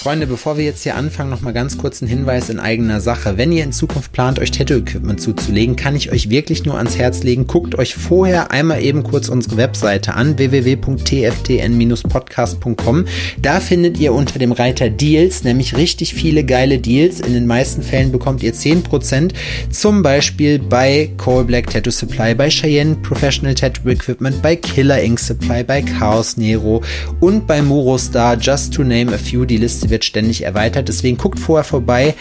Freunde, bevor wir jetzt hier anfangen, noch mal ganz kurz ein Hinweis in eigener Sache. Wenn ihr in Zukunft plant, euch Tattoo-Equipment zuzulegen, kann ich euch wirklich nur ans Herz legen. Guckt euch vorher einmal eben kurz unsere Webseite an, www.tftn-podcast.com. Da findet ihr unter dem Reiter Deals nämlich richtig viele geile Deals. In den meisten Fällen bekommt ihr 10%, zum Beispiel bei Coal Black Tattoo Supply, bei Cheyenne Professional Tattoo Equipment, bei Killer Ink Supply, bei Chaos Nero und bei Murostar, just to name a few. Die Liste wird ständig erweitert, deswegen guckt vorher vorbei,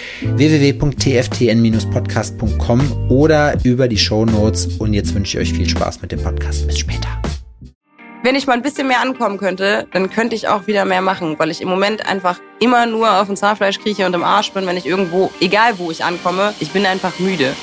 www.tftn-podcast.com oder über die Shownotes, und jetzt wünsche ich euch viel Spaß mit dem Podcast. Bis später. Wenn ich mal ein bisschen mehr ankommen könnte, dann könnte ich auch wieder mehr machen, weil ich im Moment einfach immer nur auf dem Zahnfleisch krieche und im Arsch bin, wenn ich irgendwo, egal wo ich ankomme, ich bin einfach müde.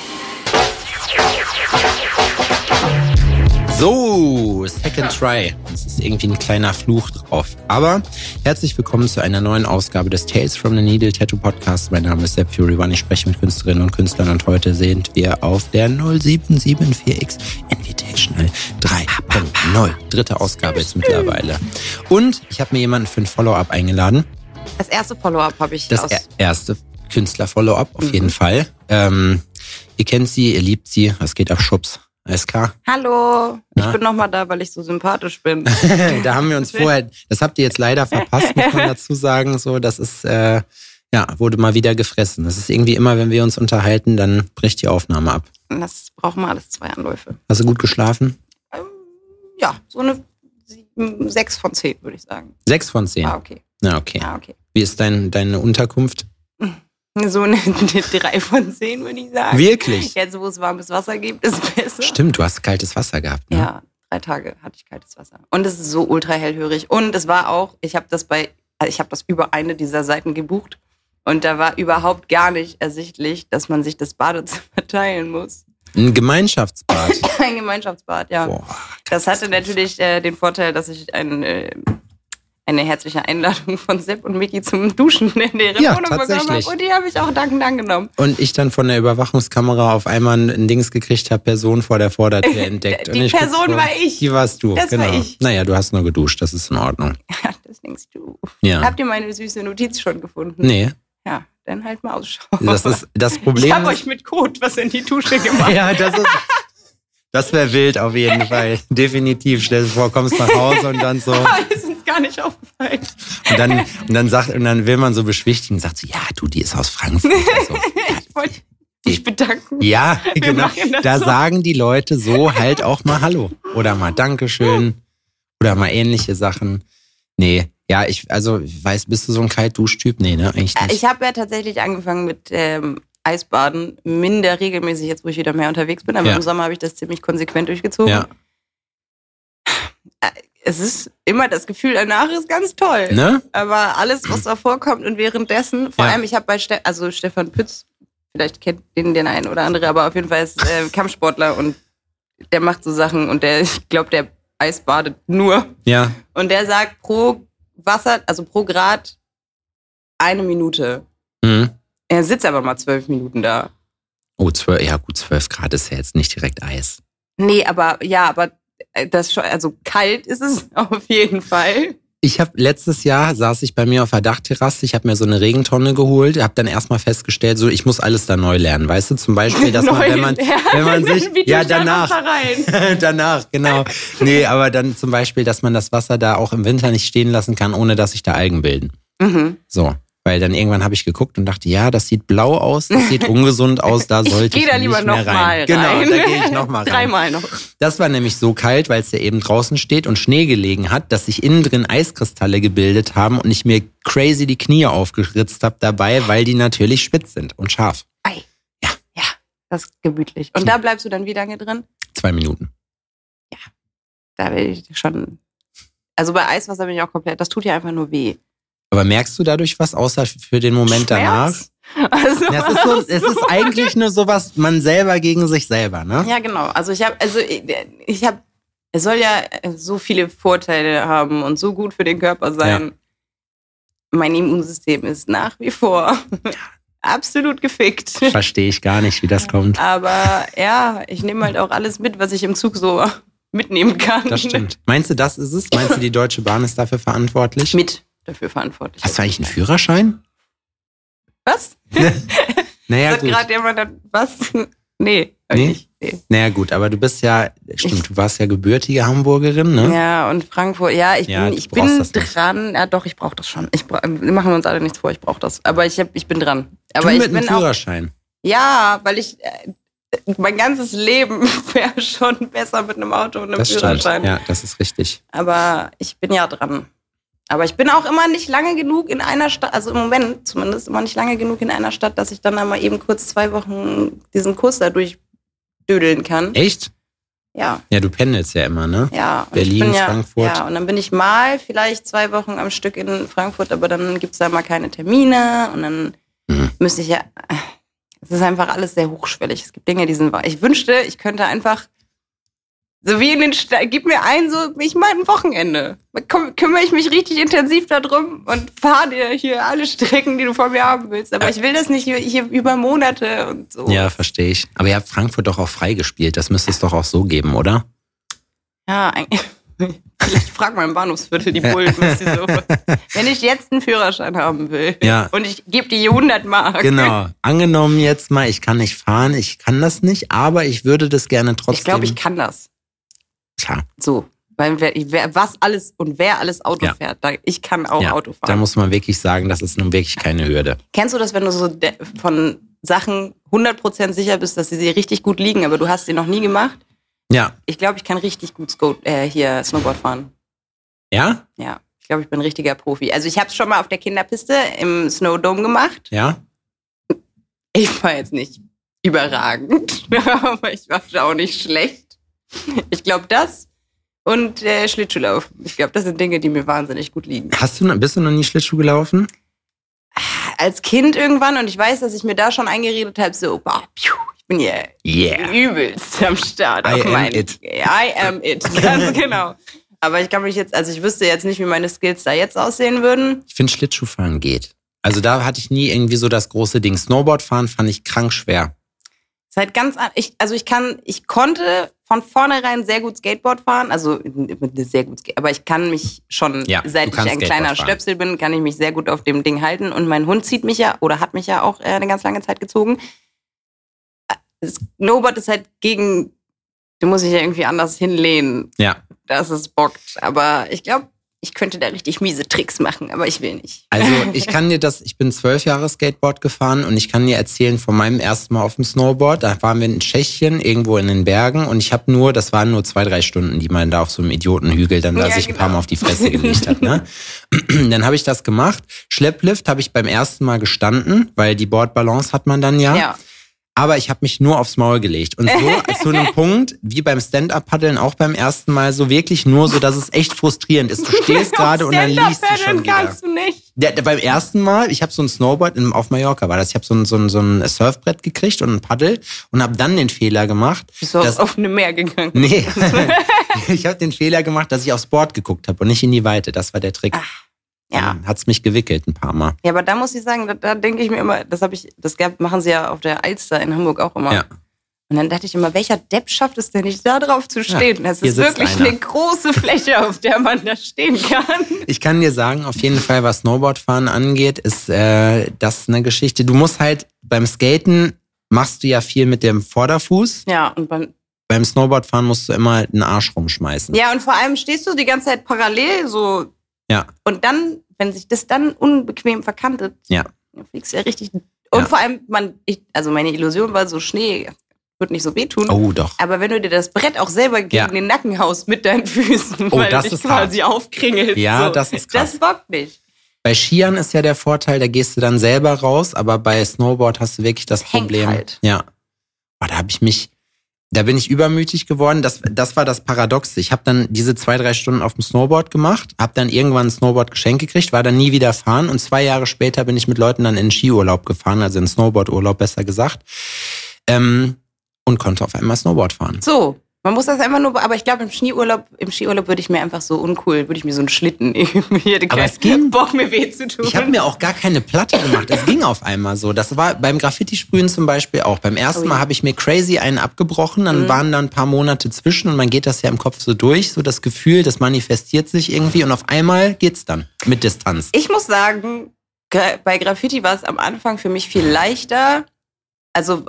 So, Second Try. Das ist irgendwie ein kleiner Fluch drauf. Aber herzlich willkommen zu einer neuen Ausgabe des Tales from the Needle Tattoo Podcast. Mein Name ist Sepp Fury One. Ich spreche mit Künstlerinnen und Künstlern und heute sind wir auf der 0774X Invitational 3.0. Dritte Ausgabe jetzt mittlerweile. Und ich habe mir jemanden für ein Follow-up eingeladen. Das erste Follow-up habe ich Das erste Künstler-Follow-up auf jeden Fall. Ihr kennt sie, ihr liebt sie. Es geht auf Schubs. Alles klar? Hallo, ich bin nochmal da, weil ich so sympathisch bin. Da haben wir uns vorher, das habt ihr jetzt leider verpasst, muss man dazu sagen. So, das ist, wurde mal wieder gefressen. Das ist irgendwie immer, wenn wir uns unterhalten, dann bricht die Aufnahme ab. Das braucht mal alles 2 Anläufe. Hast du gut geschlafen? Ja, so eine 6 von 10, würde ich sagen. 6 von 10? Ah, okay. Ja, okay. Ah, okay. Wie ist deine Unterkunft? So eine 3 von 10, würde ich sagen. Wirklich? Jetzt, wo es warmes Wasser gibt, ist es besser. Stimmt, du hast kaltes Wasser gehabt, ne? Ja, 3 Tage hatte ich kaltes Wasser. Und es ist so ultra hellhörig. Und es war auch, ich habe das über eine dieser Seiten gebucht. Und da war überhaupt gar nicht ersichtlich, dass man sich das Badezimmer teilen muss. Ein Gemeinschaftsbad? Ein Gemeinschaftsbad, ja. Boah, das hatte natürlich den Vorteil, dass ich eine herzliche Einladung von Sepp und Miki zum Duschen in deren Wohnung bekommen habe. Und die habe ich auch dankend angenommen. Und ich dann von der Überwachungskamera auf einmal ein Dings gekriegt habe, Person vor der Vordertür entdeckt. Die Person war ich. Die warst du, das genau. War ich. Naja, du hast nur geduscht, das ist in Ordnung. Ja, das denkst du. Ja. Habt ihr meine süße Notiz schon gefunden? Nee. Ja, dann halt mal Ausschau. Das ist das Problem. Ich habe euch mit Code was in die Dusche gemacht. Ja, das wäre wild auf jeden Fall. Definitiv. Stell dir vor, kommst nach Hause und dann so. Ist uns gar nicht aufgefallen. Und dann will man so beschwichtigen, sagt so, ja, du, die ist aus Frankfurt. Also, ich wollte dich bedanken. Ja, genau. Da so. Sagen die Leute so halt auch mal Hallo. Oder mal Dankeschön. Oder mal ähnliche Sachen. Nee, ja, bist du so ein Kaltduschtyp? Nee, ne, eigentlich nicht. Ich habe ja tatsächlich angefangen mit Eisbaden, minder regelmäßig, jetzt wo ich wieder mehr unterwegs bin. Aber im Sommer habe ich das ziemlich konsequent durchgezogen. Ja. Es ist immer das Gefühl danach ist ganz toll. Ne? Aber alles, was davor kommt und währenddessen, vor allem, ich habe bei Stefan Pütz, vielleicht kennt den einen oder andere, aber auf jeden Fall ist Kampfsportler und der macht so Sachen und ich glaube, der Eisbadet nur. Ja. Und der sagt pro Wasser, also pro Grad 1 Minute. Mhm. Er sitzt aber mal 12 Minuten da. Oh, 12 Grad ist ja jetzt nicht direkt Eis. Nee, aber das schon, also kalt ist es auf jeden Fall. Letztes Jahr saß ich bei mir auf der Dachterrasse, ich habe mir so eine Regentonne geholt, habe dann erstmal festgestellt, so ich muss alles da neu lernen, weißt du, zum Beispiel, dass man, wenn man sich, ja danach, genau, nee, aber dann zum Beispiel, dass man das Wasser da auch im Winter nicht stehen lassen kann, ohne dass sich da Algen bilden. Mhm. So. Weil dann irgendwann habe ich geguckt und dachte, ja, das sieht blau aus, das sieht ungesund aus, da sollte ich nicht mehr rein. Ich gehe da lieber nochmal rein. Genau, da gehe ich nochmal rein. 3-mal noch. Das war nämlich so kalt, weil es ja eben draußen steht und Schnee gelegen hat, dass sich innen drin Eiskristalle gebildet haben und ich mir crazy die Knie aufgeritzt habe dabei, weil die natürlich spitz sind und scharf. Ei. Ja, das ist gemütlich. Und da bleibst du dann wie lange drin? 2 Minuten. Ja, da will ich schon... Also bei Eiswasser bin ich auch komplett... Das tut ja einfach nur weh. Aber merkst du dadurch was, außer für den Moment Schmerz? Danach? Also es ist eigentlich nur sowas, man selber gegen sich selber, ne? Ja, genau. Also es soll ja so viele Vorteile haben und so gut für den Körper sein. Ja. Mein Immunsystem ist nach wie vor absolut gefickt. Verstehe ich gar nicht, wie das kommt. Aber ja, ich nehme halt auch alles mit, was ich im Zug so mitnehmen kann. Das stimmt. Meinst du, das ist es? Meinst du, die Deutsche Bahn ist dafür verantwortlich? Mit. dafür verantwortlich. Hast du eigentlich einen Führerschein? Was? Naja, gut. Hat gerade jemand was? Nee. Nee? Naja, gut, aber du bist ja, stimmt, du warst ja gebürtige Hamburgerin, ne? Ja, und Frankfurt, ich bin dran. Ja, doch, ich brauche das schon. Wir machen uns alle nichts vor, ich brauche das. Aber ich bin dran. Aber du mit einem Führerschein? Ja, weil mein ganzes Leben wäre schon besser mit einem Auto und einem Führerschein. Stimmt. Ja, das ist richtig. Aber ich bin ja dran. Aber ich bin auch immer nicht lange genug in einer Stadt, also im Moment zumindest immer nicht lange genug in einer Stadt, dass ich dann einmal eben kurz 2 Wochen diesen Kurs da durchdödeln kann. Echt? Ja. Ja, du pendelst ja immer, ne? Ja. Berlin, Frankfurt. Ja, und dann bin ich mal vielleicht 2 Wochen am Stück in Frankfurt, aber dann gibt es da mal keine Termine und dann müsste ich es ist einfach alles sehr hochschwellig. Es gibt Dinge, ich wünschte, ich könnte einfach so wie in den gib mir ich meine ein Wochenende. Kümmere ich mich richtig intensiv darum und fahre dir hier alle Strecken, die du von mir haben willst. Aber ich will das nicht hier über Monate und so. Ja, verstehe ich. Aber ihr habt Frankfurt doch auch freigespielt. Das müsste es doch auch so geben, oder? Ja, vielleicht frag mal im Bahnhofsviertel die Bullen, was die so. Wenn ich jetzt einen Führerschein haben will und ich gebe die 100 Mark. Genau. Angenommen jetzt mal, ich kann nicht fahren, ich kann das nicht, aber ich würde das gerne trotzdem. Ich glaube, ich kann das. Klar. So, weil wer alles Auto fährt, ich kann auch Auto fahren. Da muss man wirklich sagen, das ist nun wirklich keine Hürde. Kennst du das, wenn du so von Sachen 100% sicher bist, dass sie richtig gut liegen, aber du hast sie noch nie gemacht? Ja. Ich glaube, ich kann richtig gut Snowboard fahren. Ja? Ja, ich glaube, ich bin ein richtiger Profi. Also ich habe es schon mal auf der Kinderpiste im Snowdome gemacht. Ja? Ich war jetzt nicht überragend, aber ich war auch nicht schlecht. Ich glaube, das und Schlittschuhlauf. Ich glaube, das sind Dinge, die mir wahnsinnig gut liegen. Bist du noch nie Schlittschuh gelaufen? Als Kind irgendwann, und ich weiß, dass ich mir da schon eingeredet habe, so, ich bin hier übelst am Start. I am it. Ganz genau. Aber ich wüsste jetzt nicht, wie meine Skills da jetzt aussehen würden. Ich finde, Schlittschuhfahren geht. Also da hatte ich nie irgendwie so das große Ding. Snowboardfahren fand ich krank schwer. Ist halt ganz, ich konnte von vornherein sehr gut Skateboard fahren, also sehr gut, aber ich kann mich schon, seit ich ein kleiner Stöpsel bin, kann ich mich sehr gut auf dem Ding halten und mein Hund zieht mich hat mich ja auch eine ganz lange Zeit gezogen. Snowboard ist halt du musst dich ja irgendwie anders hinlehnen, dass es bockt, aber ich glaube, ich könnte da richtig miese Tricks machen, aber ich will nicht. Also ich bin 12 Jahre Skateboard gefahren und ich kann dir erzählen von meinem ersten Mal auf dem Snowboard. Da waren wir in Tschechien, irgendwo in den Bergen und das waren nur 2-3 Stunden, die man da auf so einem Idiotenhügel dann da sich ein paar Mal auf die Fresse gelegt hat. Ne? Dann habe ich das gemacht. Schlepplift habe ich beim ersten Mal gestanden, weil die Boardbalance hat man dann ja. Aber ich habe mich nur aufs Maul gelegt. Und so zu einem Punkt, wie beim Stand-Up-Paddeln auch beim ersten Mal, so wirklich nur so, dass es echt frustrierend ist. Du stehst gerade und dann liest du schon wieder. Kannst du nicht. Beim ersten Mal, ich habe so ein Snowboard, auf Mallorca war das, ich habe so ein Surfbrett gekriegt und ein Paddel und habe dann den Fehler gemacht. Bist du aufs offene Meer gegangen? Nee, ich habe den Fehler gemacht, dass ich aufs Board geguckt habe und nicht in die Weite. Das war der Trick. Ach. Ja. Hat's mich gewickelt ein paar Mal. Ja, aber da muss ich sagen, da denke ich mir immer, machen sie ja auf der Alster in Hamburg auch immer. Ja. Und dann dachte ich immer, welcher Depp schafft es denn nicht, da drauf zu stehen? Ja, das ist wirklich eine große Fläche, auf der man da stehen kann. Ich kann dir sagen, auf jeden Fall, was Snowboardfahren angeht, ist das eine Geschichte. Du musst halt beim Skaten machst du ja viel mit dem Vorderfuß. Ja, und beim Snowboardfahren musst du immer den Arsch rumschmeißen. Ja, und vor allem stehst du die ganze Zeit parallel so. Ja. Und dann, wenn sich das dann unbequem verkantet, dann fliegst du ja richtig. Und vor allem, meine Illusion war so, Schnee wird nicht so wehtun. Oh, doch. Aber wenn du dir das Brett auch selber gegen den Nacken haust mit deinen Füßen, weil du dich quasi aufkringelst. Ja, so. Das ist krass. Das bockt nicht. Bei Skiern ist ja der Vorteil, da gehst du dann selber raus, aber bei Snowboard hast du wirklich das Problem. Halt. Ja. Oh, da bin ich übermütig geworden. Das war das Paradoxe. Ich habe dann diese 2-3 Stunden auf dem Snowboard gemacht, habe dann irgendwann ein Snowboard geschenkt gekriegt, war dann nie wieder fahren und 2 Jahre später bin ich mit Leuten dann in den Skiurlaub gefahren, also in Snowboardurlaub besser gesagt, und konnte auf einmal Snowboard fahren. So, Man muss das einfach nur, aber ich glaube, im Skiurlaub würde ich mir einfach so uncool, würde ich mir so einen Schlitten nehmen. Ich hätte keinen Bock, mir weh zu tun. Ich habe mir auch gar keine Platte gemacht. Es ging auf einmal so. Das war beim Graffiti-Sprühen zum Beispiel auch. Beim ersten Mal habe ich mir crazy einen abgebrochen, dann waren da ein paar Monate zwischen und man geht das ja im Kopf so durch, so das Gefühl, das manifestiert sich irgendwie und auf einmal geht's dann mit Distanz. Ich muss sagen, bei Graffiti war es am Anfang für mich viel leichter. Also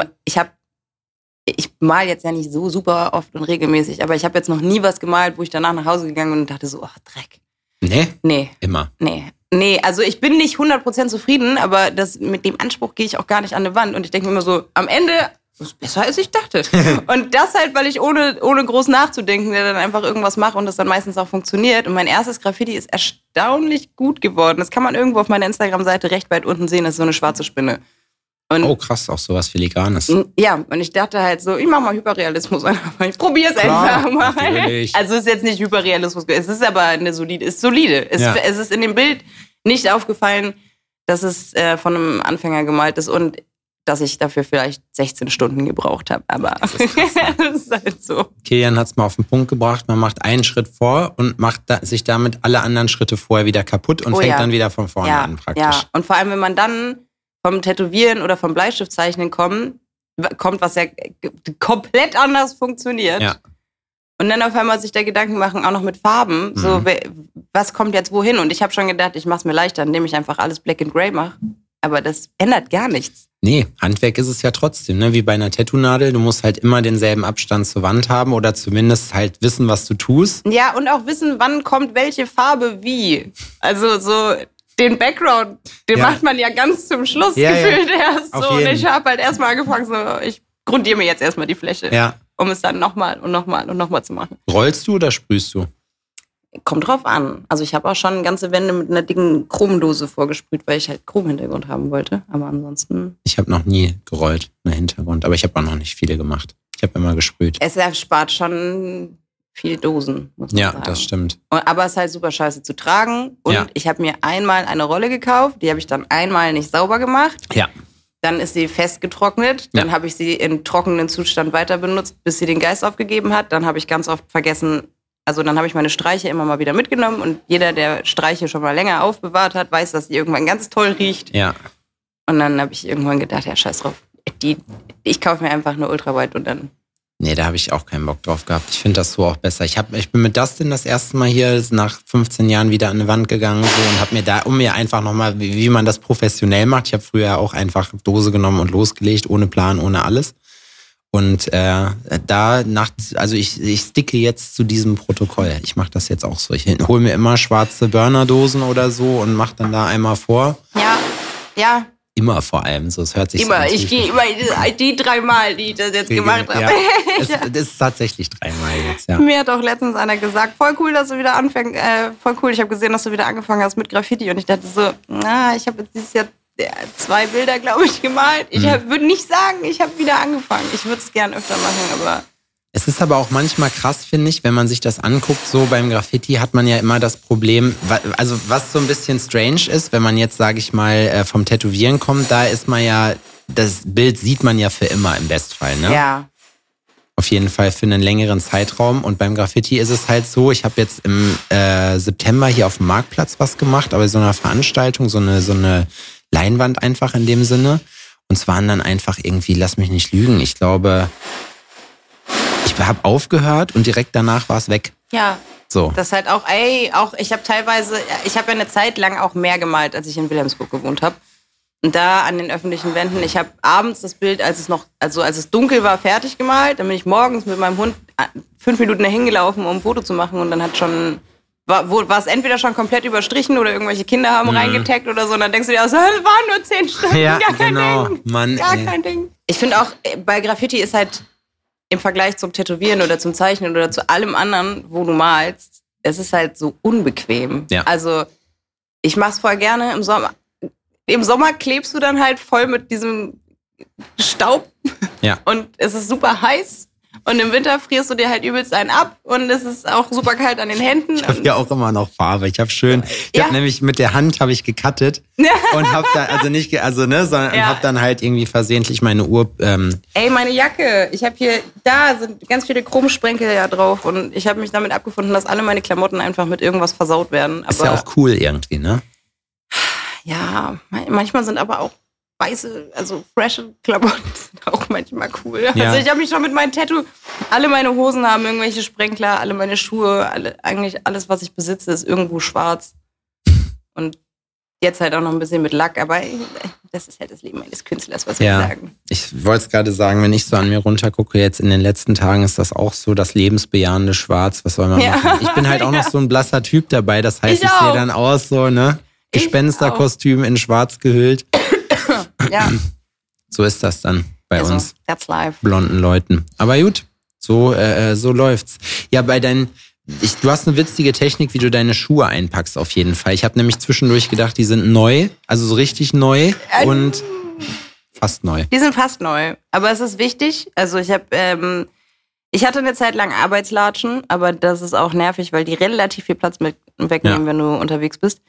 ich mal jetzt ja nicht so super oft und regelmäßig, aber ich habe jetzt noch nie was gemalt, wo ich danach nach Hause gegangen bin und dachte so, ach, Dreck. Nee? Immer? Nee, also ich bin nicht 100% zufrieden, aber mit dem Anspruch gehe ich auch gar nicht an die Wand. Und ich denke mir immer so, am Ende ist besser, als ich dachte. Und das halt, weil ich ohne groß nachzudenken, dann einfach irgendwas mache und das dann meistens auch funktioniert. Und mein erstes Graffiti ist erstaunlich gut geworden. Das kann man irgendwo auf meiner Instagram-Seite recht weit unten sehen, das ist so eine schwarze Spinne. Und oh krass, auch sowas Filigranes. Ja, und ich dachte halt so, ich mache mal Hyperrealismus einfach. Ich probiere es einfach mal. Natürlich. Also es ist jetzt nicht Hyperrealismus, es ist aber solide. Es ist in dem Bild nicht aufgefallen, dass es von einem Anfänger gemalt ist und dass ich dafür vielleicht 16 Stunden gebraucht habe. Aber das ist, krass, ne? Das ist halt so. Kilian hat es mal auf den Punkt gebracht, man macht einen Schritt vor und macht sich damit alle anderen Schritte vorher wieder kaputt und fängt dann wieder von vorne an praktisch. Ja, und vor allem, wenn man dann vom Tätowieren oder vom Bleistiftzeichnen kommt, was ja komplett anders funktioniert. Ja. Und dann auf einmal sich der Gedanken machen, auch noch mit Farben, so was kommt jetzt wohin? Und ich habe schon gedacht, ich mache es mir leichter, indem ich einfach alles Black and Grey mache. Aber das ändert gar nichts. Nee, Handwerk ist es ja trotzdem, ne? Wie bei einer Tattoo-Nadel. Du musst halt immer denselben Abstand zur Wand haben oder zumindest halt wissen, was du tust. Ja, und auch wissen, wann kommt welche Farbe wie. Also so den Background, den macht man ja ganz zum Schluss gefühlt erst so. Und ich habe halt erstmal angefangen, so, ich grundiere mir jetzt erstmal die Fläche, um es dann nochmal und nochmal und nochmal zu machen. Rollst du oder sprühst du? Kommt drauf an. Also ich habe auch schon ganze Wände mit einer dicken Chromdose vorgesprüht, weil ich halt Chromhintergrund haben wollte. Aber ansonsten... Ich habe noch nie gerollt, einen Hintergrund. Aber ich habe auch noch nicht viele gemacht. Ich habe immer gesprüht. Es erspart schon viel Dosen, muss man sagen. Ja, das stimmt. Aber es ist halt super scheiße zu tragen. Und ich habe mir einmal eine Rolle gekauft. Die habe ich dann einmal nicht sauber gemacht. Ja. Dann ist sie festgetrocknet. Dann habe ich sie in trockenen Zustand weiter benutzt, bis sie den Geist aufgegeben hat. Dann habe ich ganz oft vergessen... Also dann habe ich meine Streiche immer mal wieder mitgenommen und jeder, der Streiche schon mal länger aufbewahrt hat, weiß, dass die irgendwann ganz toll riecht. Ja. Und dann habe ich irgendwann gedacht, ja, scheiß drauf. Ich kaufe mir einfach eine Ultrawide und dann... Nee, da habe ich auch keinen Bock drauf gehabt. Ich finde das so auch besser. Ich bin mit Dustin das erste Mal hier nach 15 Jahren wieder an eine Wand gegangen so, und habe mir da mir einfach nochmal, wie man das professionell macht. Ich habe früher auch einfach Dose genommen und losgelegt, ohne Plan, ohne alles. Und also ich sticke jetzt zu diesem Protokoll. Ich mache das jetzt auch so. Ich hole mir immer schwarze Burnerdosen oder so und mache dann da einmal vor. Ja. Immer vor allem. So, es hört sich immer. Ich gehe immer die 3 Mal, die ich das jetzt gemacht habe. Ja. Es ist tatsächlich 3 Mal jetzt, ja. Mir hat auch letztens einer gesagt, voll cool, dass du wieder anfängst. Voll cool, ich habe gesehen, dass du wieder angefangen hast mit Graffiti. Und ich dachte so, ich habe jetzt dieses Jahr 2 Bilder, glaube ich, gemalt. Ich würde nicht sagen, ich habe wieder angefangen. Ich würde es gern öfter machen, aber... Es ist aber auch manchmal krass, finde ich, wenn man sich das anguckt, so beim Graffiti hat man ja immer das Problem, also was so ein bisschen strange ist, wenn man jetzt, sage ich mal, vom Tätowieren kommt, da ist man ja, das Bild sieht man ja für immer im Bestfall, ne? Ja. Auf jeden Fall für einen längeren Zeitraum. Und beim Graffiti ist es halt so, ich habe jetzt im September hier auf dem Marktplatz was gemacht, aber so eine Veranstaltung, so eine Leinwand einfach in dem Sinne. Und es waren dann einfach irgendwie, lass mich nicht lügen, ich glaube, ich habe aufgehört und direkt danach war es weg. Ja, so. Das ist halt auch ich habe ja eine Zeit lang auch mehr gemalt, als ich in Wilhelmsburg gewohnt habe. Und da an den öffentlichen Wänden, ich habe abends das Bild, als es dunkel war, fertig gemalt. Dann bin ich morgens mit meinem Hund 5 Minuten dahin gelaufen, um ein Foto zu machen. Und dann war es entweder schon komplett überstrichen oder irgendwelche Kinder haben reingetaggt oder so. Und dann denkst du dir, das waren nur 10 Stunden, ja, gar kein Ding. Mann, gar kein Ding. Ich finde auch, bei Graffiti ist halt im Vergleich zum Tätowieren oder zum Zeichnen oder zu allem anderen, wo du malst, es ist halt so unbequem. Ja. Also ich mach's voll gerne im Sommer. Im Sommer klebst du dann halt voll mit diesem Staub und es ist super heiß Und im Winter frierst du dir halt übelst einen ab und es ist auch super kalt an den Händen. Ich habe ja auch immer noch Farbe. Ich habe nämlich mit der Hand habe ich gecuttet und habe da sondern habe dann halt irgendwie versehentlich meine Uhr. Ey, meine Jacke. Da sind ganz viele Chromsprenkel ja drauf und ich habe mich damit abgefunden, dass alle meine Klamotten einfach mit irgendwas versaut werden. Aber ist ja auch cool irgendwie, ne? Ja, manchmal sind aber auch weiße, also frische Klamotten sind auch manchmal cool. Ja. Also ich habe mich schon mit meinem Tattoo, alle meine Hosen haben irgendwelche Sprenkler, alle meine Schuhe, eigentlich alles, was ich besitze, ist irgendwo schwarz. Und jetzt halt auch noch ein bisschen mit Lack, aber das ist halt das Leben eines Künstlers, was wir sagen. Ich wollte es gerade sagen, wenn ich so an mir runtergucke, jetzt in den letzten Tagen ist das auch so das lebensbejahende Schwarz. Was soll man machen? Ich bin halt auch noch so ein blasser Typ dabei, das heißt, ich sehe dann aus so, ne? Gespensterkostüm in schwarz gehüllt. Ja. So ist das dann bei uns that's life. Blonden Leuten. Aber gut, so läuft's. Ja, du hast eine witzige Technik, wie du deine Schuhe einpackst auf jeden Fall. Ich habe nämlich zwischendurch gedacht, die sind neu, also so richtig neu und fast neu. Die sind fast neu, aber es ist wichtig. Also ich hatte eine Zeit lang Arbeitslatschen, aber das ist auch nervig, weil die relativ viel Platz wegnehmen, wenn du unterwegs bist.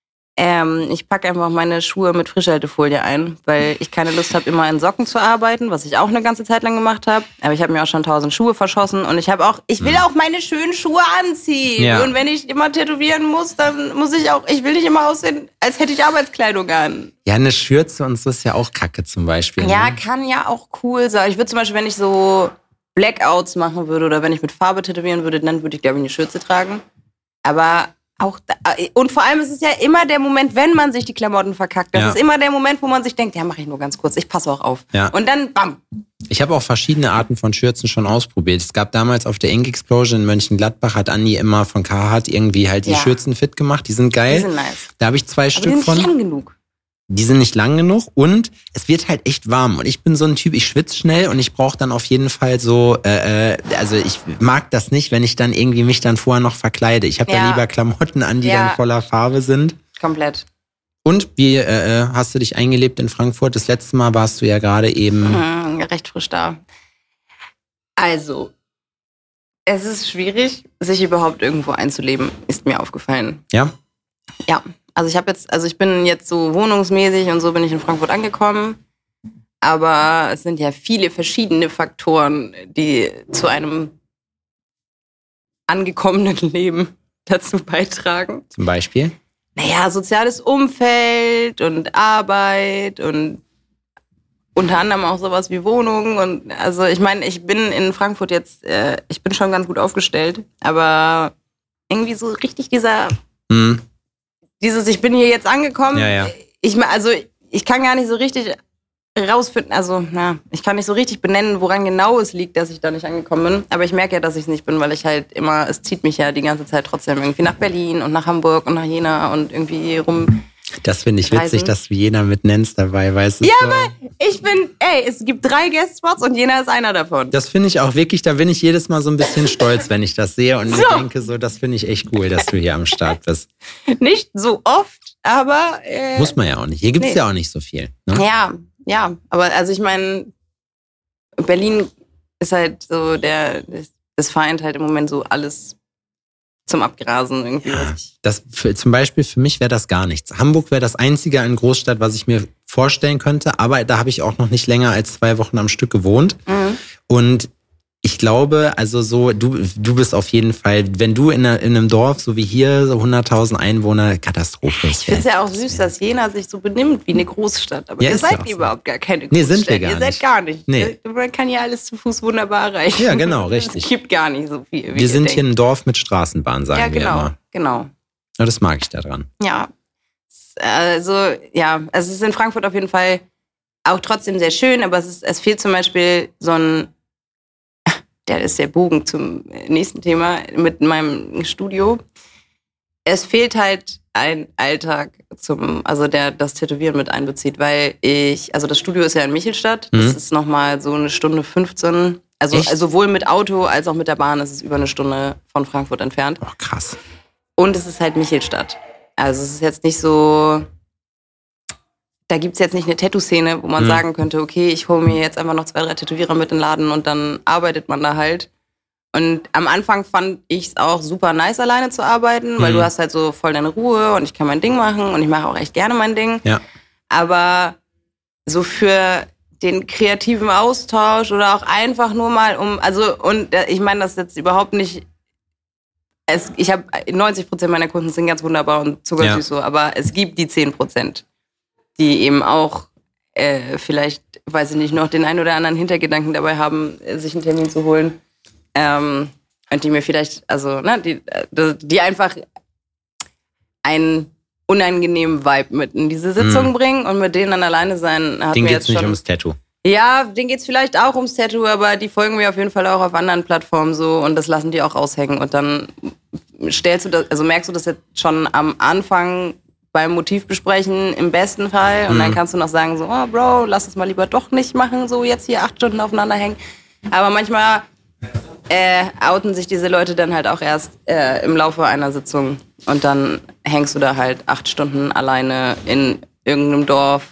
Ich packe einfach meine Schuhe mit Frischhaltefolie ein, weil ich keine Lust habe, immer in Socken zu arbeiten, was ich auch eine ganze Zeit lang gemacht habe. Aber ich habe mir auch schon 1000 Schuhe verschossen und ich will auch meine schönen Schuhe anziehen. Ja. Und wenn ich immer tätowieren muss, dann ich will nicht immer aussehen, als hätte ich Arbeitskleidung an. Ja, eine Schürze und so ist ja auch Kacke zum Beispiel. Ja, kann ja auch cool sein. Ich würde zum Beispiel, wenn ich so Blackouts machen würde oder wenn ich mit Farbe tätowieren würde, dann würde ich, glaube ich, eine Schürze tragen. Aber und vor allem ist es ja immer der Moment, wenn man sich die Klamotten verkackt. Das ist immer der Moment, wo man sich denkt, ja, mache ich nur ganz kurz, ich passe auch auf. Ja. Und dann, bam. Ich habe auch verschiedene Arten von Schürzen schon ausprobiert. Es gab damals auf der Ink Explosion in Mönchengladbach, hat Andi immer von Carhartt irgendwie halt die Schürzen fit gemacht. Die sind geil. Die sind nice. Da habe ich 2 Stück von. Die sind lang genug. Die sind nicht lang genug und es wird halt echt warm. Und ich bin so ein Typ, ich schwitze schnell und ich brauche dann auf jeden Fall so, also ich mag das nicht, wenn ich dann irgendwie mich dann vorher noch verkleide. Ich habe da lieber Klamotten an, die dann voller Farbe sind. Komplett. Und wie hast du dich eingelebt in Frankfurt? Das letzte Mal warst du ja gerade eben... recht frisch da. Also, es ist schwierig, sich überhaupt irgendwo einzuleben, ist mir aufgefallen. Ja? Ja. Also ich bin jetzt so wohnungsmäßig und so bin ich in Frankfurt angekommen. Aber es sind ja viele verschiedene Faktoren, die zu einem angekommenen Leben dazu beitragen. Zum Beispiel? Naja, soziales Umfeld und Arbeit und unter anderem auch sowas wie Wohnung. Und also ich meine, ich bin in Frankfurt jetzt, ich bin schon ganz gut aufgestellt, aber irgendwie so richtig ich bin hier jetzt angekommen. Ja. Ich kann gar nicht so richtig rausfinden, ich kann nicht so richtig benennen, woran genau es liegt, dass ich da nicht angekommen bin. Aber ich merke ja, dass ich es nicht bin, weil ich halt immer, es zieht mich ja die ganze Zeit trotzdem irgendwie nach Berlin und nach Hamburg und nach Jena und irgendwie rum. Das finde ich witzig, dass du Jena mit nennst dabei, weißt du? Ja, so. Aber es gibt 3 Guestspots und Jena ist einer davon. Das finde ich auch wirklich, da bin ich jedes Mal so ein bisschen stolz, wenn ich das sehe und mir denke so, das finde ich echt cool, dass du hier am Start bist. Nicht so oft, aber... Muss man ja auch nicht. Hier gibt es ja auch nicht so viel. Ne? Ja, aber also ich meine, Berlin ist halt so das vereint halt im Moment so alles zum Abgrasen irgendwie. Ja, zum Beispiel für mich wäre das gar nichts. Hamburg wäre das einzige in Großstadt, was ich mir vorstellen könnte, aber da habe ich auch noch nicht länger als 2 Wochen am Stück gewohnt. Mhm. Und ich glaube, also so, du bist auf jeden Fall, wenn du in einem Dorf, so wie hier, so 100.000 Einwohner, Katastrophe. Ich finde es ja auch süß, dass Jena sich so benimmt wie eine Großstadt. Aber ihr seid überhaupt gar keine Großstadt. Nee, sind wir gar nicht. Ihr seid gar nicht. Nee. Man kann ja alles zu Fuß wunderbar erreichen. Ja, genau, richtig. Es gibt gar nicht so viel. Wir sind hier ein Dorf mit Straßenbahn, sagen wir immer. Genau. Ja, das mag ich daran. Ja. Also es ist in Frankfurt auf jeden Fall auch trotzdem sehr schön, aber es fehlt zum Beispiel so ein, der ist der Bogen zum nächsten Thema mit meinem Studio. Es fehlt halt ein Alltag der das Tätowieren mit einbezieht, weil das Studio ist ja in Michelstadt, das ist nochmal so 1:15 Stunden. Also sowohl mit Auto als auch mit der Bahn ist es über 1 Stunde von Frankfurt entfernt. Oh, krass. Und es ist halt Michelstadt. Also es ist jetzt nicht so, da gibt's jetzt nicht eine Tattoo-Szene, wo man sagen könnte, okay, ich hole mir jetzt einfach noch 2, 3 Tätowierer mit in den Laden und dann arbeitet man da halt. Und am Anfang fand ich es auch super nice, alleine zu arbeiten, weil du hast halt so voll deine Ruhe und ich kann mein Ding machen und ich mache auch echt gerne mein Ding. Ja. Aber so für den kreativen Austausch oder auch einfach nur mal ich meine das jetzt überhaupt nicht, ich habe 90% meiner Kunden sind ganz wunderbar und zuckersüß so, aber es gibt die 10%, die eben auch vielleicht, weiß ich nicht, noch den einen oder anderen Hintergedanken dabei haben, sich einen Termin zu holen. Und die mir vielleicht, die einfach einen unangenehmen Vibe mit in diese Sitzung bringen und mit denen dann alleine sein. Denen geht's nicht ums Tattoo. Ja, denen geht's vielleicht auch ums Tattoo, aber die folgen mir auf jeden Fall auch auf anderen Plattformen so und das lassen die auch raushängen. Und dann merkst du das jetzt schon am Anfang beim Motivbesprechen im besten Fall und dann kannst du noch sagen so, oh Bro, lass es mal lieber doch nicht machen, so jetzt hier 8 Stunden aufeinander hängen. Aber manchmal outen sich diese Leute dann halt auch erst im Laufe einer Sitzung und dann hängst du da halt 8 Stunden alleine in irgendeinem Dorf.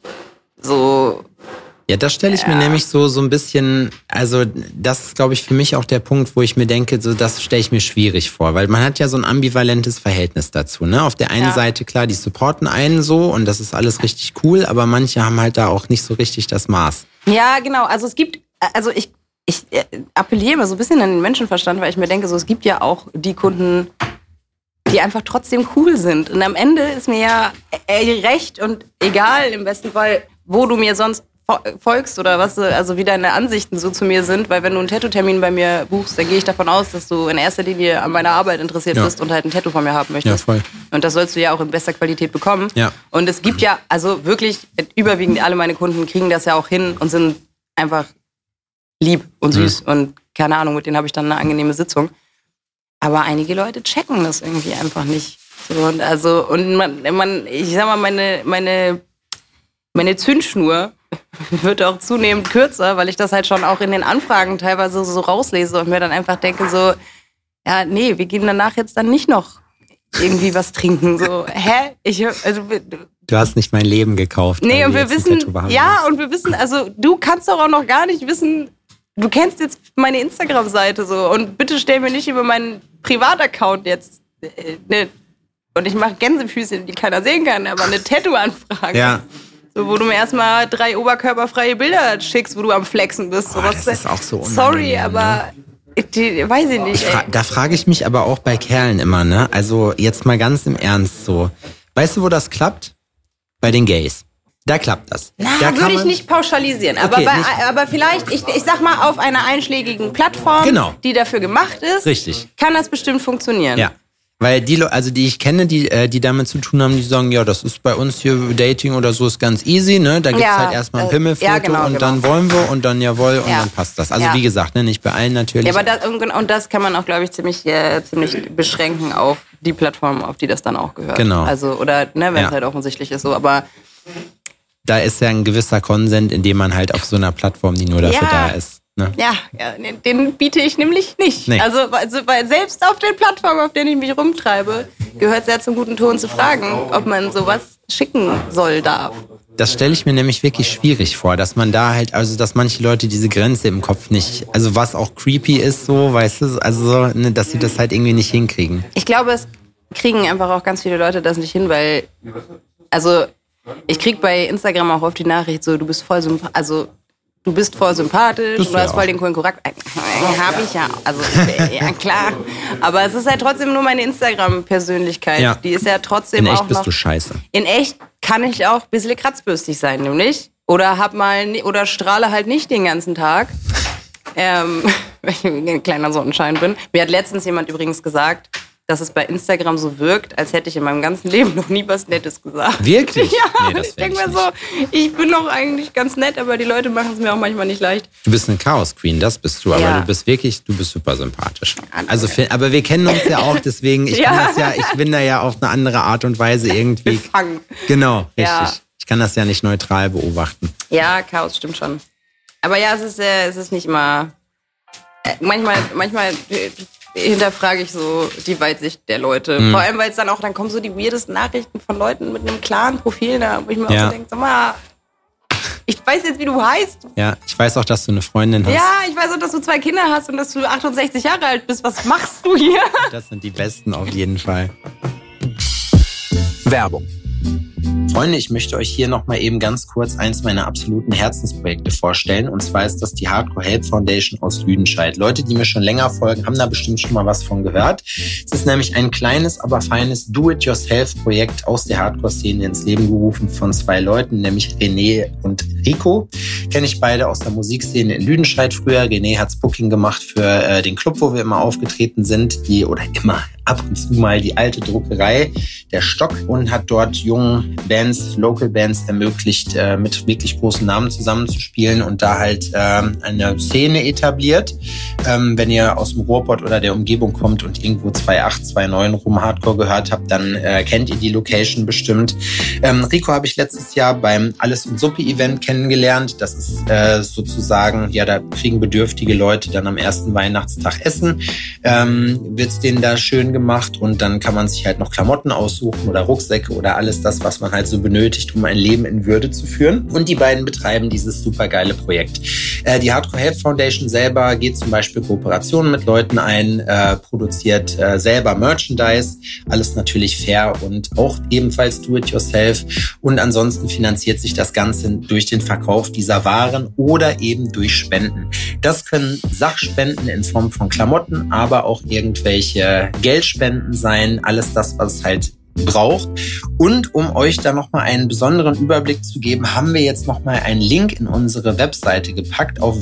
So. Ja, das stelle ich mir nämlich so ein bisschen, also das ist, glaube ich, für mich auch der Punkt, wo ich mir denke, so das stelle ich mir schwierig vor, weil man hat ja so ein ambivalentes Verhältnis dazu, ne? Auf der einen Seite, klar, die supporten einen so und das ist alles richtig cool, aber manche haben halt da auch nicht so richtig das Maß. Ja, genau, also ich appelliere immer so ein bisschen an den Menschenverstand, weil ich mir denke, so es gibt ja auch die Kunden, die einfach trotzdem cool sind. Und am Ende ist mir ja recht und egal im besten Fall, wo du mir sonst folgst oder was, also wie deine Ansichten so zu mir sind, weil wenn du einen Tattoo-Termin bei mir buchst, dann gehe ich davon aus, dass du in erster Linie an meiner Arbeit interessiert bist und halt ein Tattoo von mir haben möchtest. Ja, voll. Und das sollst du ja auch in bester Qualität bekommen. Ja. Und es gibt ja, also wirklich überwiegend alle meine Kunden kriegen das ja auch hin und sind einfach lieb und süß und keine Ahnung, mit denen habe ich dann eine angenehme Sitzung. Aber einige Leute checken das irgendwie einfach nicht. So, und ich sag mal, meine Zündschnur wird auch zunehmend kürzer, weil ich das halt schon auch in den Anfragen teilweise so rauslese und mir dann einfach denke so, ja, nee, wir gehen danach jetzt dann nicht noch irgendwie was trinken. So, hä? Du hast nicht mein Leben gekauft. Nee, und wir wissen, also du kannst doch auch noch gar nicht wissen, du kennst jetzt meine Instagram-Seite so und bitte stell mir nicht über meinen Privataccount jetzt und ich mache Gänsefüßchen, die keiner sehen kann, aber eine Tattoo-Anfrage. Ja. So, wo du mir erstmal 3 oberkörperfreie Bilder schickst, wo du am Flexen bist. So, das ist auch so unangenehm. Sorry, aber weiß ich nicht. Da frage ich mich aber auch bei Kerlen immer, ne? Also jetzt mal ganz im Ernst so. Weißt du, wo das klappt? Bei den Gays. Da klappt das. Da würde ich nicht pauschalisieren. Okay, aber vielleicht, ich sag mal, auf einer einschlägigen Plattform, die dafür gemacht ist, richtig, kann das bestimmt funktionieren. Ja. Weil die ich kenne, die damit zu tun haben, die sagen, ja, das ist bei uns hier Dating oder so, ist ganz easy, ne? Da gibt's halt erstmal ein Pimmelfoto und dann wollen wir und dann jawohl und dann passt das. Also wie gesagt, ne, nicht bei allen natürlich. Ja, aber das kann man auch, glaube ich, ziemlich beschränken auf die Plattform, auf die das dann auch gehört. Genau. Also, oder, ne, wenn es halt offensichtlich ist so, aber da ist ja ein gewisser Konsent, indem man halt auf so einer Plattform, die nur dafür da ist. Ne? Ja, den biete ich nämlich nicht. Nee. Also, weil selbst auf den Plattformen, auf denen ich mich rumtreibe, gehört es ja zum guten Ton zu fragen, ob man sowas schicken darf. Das stelle ich mir nämlich wirklich schwierig vor, dass man da halt, also dass manche Leute diese Grenze im Kopf nicht, also was auch creepy ist, so, weißt du, also ne, dass sie das halt irgendwie nicht hinkriegen. Ich glaube, es kriegen einfach auch ganz viele Leute das nicht hin, weil, also ich krieg bei Instagram auch oft die Nachricht so, du bist voll sympathisch, du hast voll den coolen Charakter. Hab ich ja, also ja klar. Aber es ist halt trotzdem nur meine Instagram-Persönlichkeit. Ja. Die ist ja trotzdem auch noch... In echt bist du scheiße. In echt kann ich auch ein bisschen kratzbürstig sein, nämlich. Oder strahle halt nicht den ganzen Tag, wenn ich ein kleiner Sonnenschein bin. Mir hat letztens jemand übrigens gesagt, dass es bei Instagram so wirkt, als hätte ich in meinem ganzen Leben noch nie was Nettes gesagt. Wirklich? Ja, nee, ich denke mir so, ich bin doch eigentlich ganz nett, aber die Leute machen es mir auch manchmal nicht leicht. Du bist eine Chaos-Queen, das bist du, aber du bist super sympathisch. Also, aber wir kennen uns ja auch, deswegen, ich bin da ja auf eine andere Art und Weise irgendwie. Befangen. Genau, richtig. Ja. Ich kann das ja nicht neutral beobachten. Ja, Chaos stimmt schon. Aber ja, es ist nicht immer, manchmal hinterfrage ich so die Weitsicht der Leute. Vor allem, weil es dann kommen so die weirdesten Nachrichten von Leuten mit einem klaren Profil da, wo ich mir auch so denke, sag mal, ich weiß jetzt, wie du heißt. Ja, ich weiß auch, dass du eine Freundin hast. Ja, ich weiß auch, dass du 2 Kinder hast und dass du 68 Jahre alt bist. Was machst du hier? Das sind die Besten auf jeden Fall. Werbung. Freunde, ich möchte euch hier nochmal eben ganz kurz eins meiner absoluten Herzensprojekte vorstellen. Und zwar ist das die Hardcore Help Foundation aus Lüdenscheid. Leute, die mir schon länger folgen, haben da bestimmt schon mal was von gehört. Es ist nämlich ein kleines, aber feines Do-it-yourself-Projekt aus der Hardcore-Szene ins Leben gerufen von 2 Leuten, nämlich René und Rico. Kenne ich beide aus der Musikszene in Lüdenscheid früher. René hat's Booking gemacht für den Club, wo wir immer aufgetreten sind. Ab und zu mal die alte Druckerei, der Stock, und hat dort jungen Bands, Local Bands ermöglicht, mit wirklich großen Namen zusammenzuspielen und da halt eine Szene etabliert. Wenn ihr aus dem Ruhrpott oder der Umgebung kommt und irgendwo 2.8, 2.9 rum Hardcore gehört habt, dann kennt ihr die Location bestimmt. Rico habe ich letztes Jahr beim Alles und Suppe Event kennengelernt. Das ist sozusagen, ja, da kriegen bedürftige Leute dann am ersten Weihnachtstag Essen. Wird's denen da schön gemacht und dann kann man sich halt noch Klamotten aussuchen oder Rucksäcke oder alles das, was man halt so benötigt, um ein Leben in Würde zu führen. Und die beiden betreiben dieses supergeile Projekt. Die Hardcore Help Foundation selber geht zum Beispiel Kooperationen mit Leuten ein, produziert selber Merchandise, alles natürlich fair und auch ebenfalls do-it-yourself. Und ansonsten finanziert sich das Ganze durch den Verkauf dieser Waren oder eben durch Spenden. Das können Sachspenden in Form von Klamotten, aber auch irgendwelche Geldspenden sein, alles das, was halt braucht. Und um euch da nochmal einen besonderen Überblick zu geben, haben wir jetzt nochmal einen Link in unsere Webseite gepackt. Auf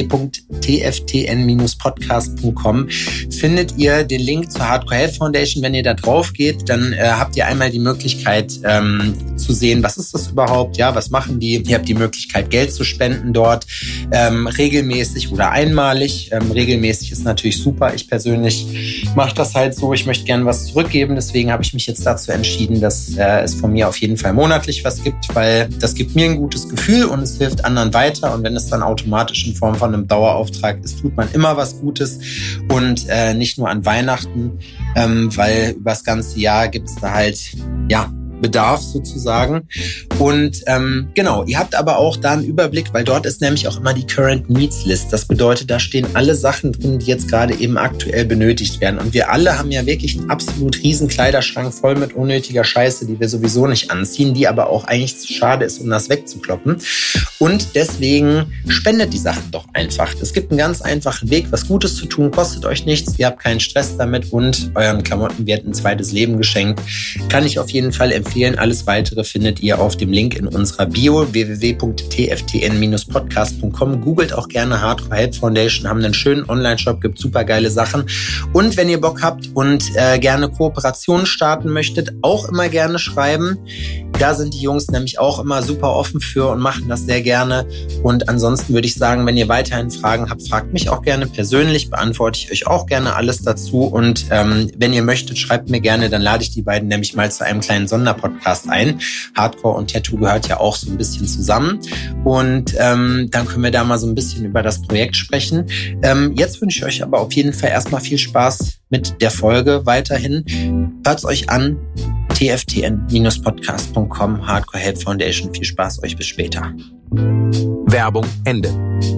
www.tftn-podcast.com findet ihr den Link zur Hardcore Help Foundation. Wenn ihr da drauf geht, dann habt ihr einmal die Möglichkeit zu sehen, was ist das überhaupt, ja, was machen die. Ihr habt die Möglichkeit, Geld zu spenden dort, regelmäßig oder einmalig. Regelmäßig ist natürlich super. Ich persönlich mache das halt so, ich möchte gerne was zurückgeben, deswegen habe ich mich jetzt dazu entschieden, dass es von mir auf jeden Fall monatlich was gibt, weil das gibt mir ein gutes Gefühl und es hilft anderen weiter. Und wenn es dann automatisch in Form von einem Dauerauftrag ist, tut man immer was Gutes und nicht nur an Weihnachten, weil über das ganze Jahr gibt es da halt, ja, Bedarf sozusagen. Und genau, ihr habt aber auch da einen Überblick, weil dort ist nämlich auch immer die Current Needs List. Das bedeutet, da stehen alle Sachen drin, die jetzt gerade eben aktuell benötigt werden. Und wir alle haben ja wirklich einen absolut riesen Kleiderschrank voll mit unnötiger Scheiße, die wir sowieso nicht anziehen, die aber auch eigentlich zu schade ist, um das wegzukloppen. Und deswegen spendet die Sachen doch einfach. Es gibt einen ganz einfachen Weg, was Gutes zu tun, kostet euch nichts, ihr habt keinen Stress damit und euren Klamotten wird ein zweites Leben geschenkt. Kann ich auf jeden Fall empfehlen. Alles Weitere findet ihr auf dem Link in unserer Bio, www.tftn-podcast.com. Googelt auch gerne Hardcore Help Foundation, haben einen schönen Online-Shop, gibt super geile Sachen. Und wenn ihr Bock habt und gerne Kooperationen starten möchtet, auch immer gerne schreiben. Da sind die Jungs nämlich auch immer super offen für und machen das sehr gerne. Und ansonsten würde ich sagen, wenn ihr weiterhin Fragen habt, fragt mich auch gerne persönlich, beantworte ich euch auch gerne alles dazu. Und wenn ihr möchtet, schreibt mir gerne, dann lade ich die beiden nämlich mal zu einem kleinen Sonderpodcast ein. Hardcore und Tattoo gehört ja auch so ein bisschen zusammen. Und dann können wir da mal so ein bisschen über das Projekt sprechen. Jetzt wünsche ich euch aber auf jeden Fall erstmal viel Spaß mit der Folge weiterhin. Hört's euch an. tftn-podcast.com, Hardcore Help Foundation. Viel Spaß euch, bis später. Werbung Ende.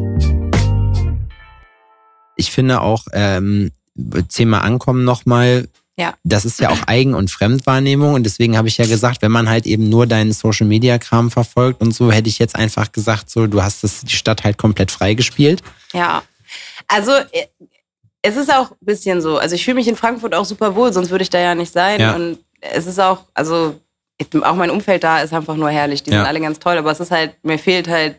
Ich finde auch, Thema Ankommen nochmal, ja. Das ist ja auch Eigen- und Fremdwahrnehmung und deswegen habe ich ja gesagt, wenn man halt eben nur deinen Social-Media-Kram verfolgt und so, hätte ich jetzt einfach gesagt, so, du hast die Stadt halt komplett freigespielt. Ja, also es ist auch ein bisschen so, also ich fühle mich in Frankfurt auch super wohl, sonst würde ich da ja nicht sein. Ja. Und es ist auch, also auch mein Umfeld da ist einfach nur herrlich, die sind alle ganz toll, aber es ist halt, mir fehlen mir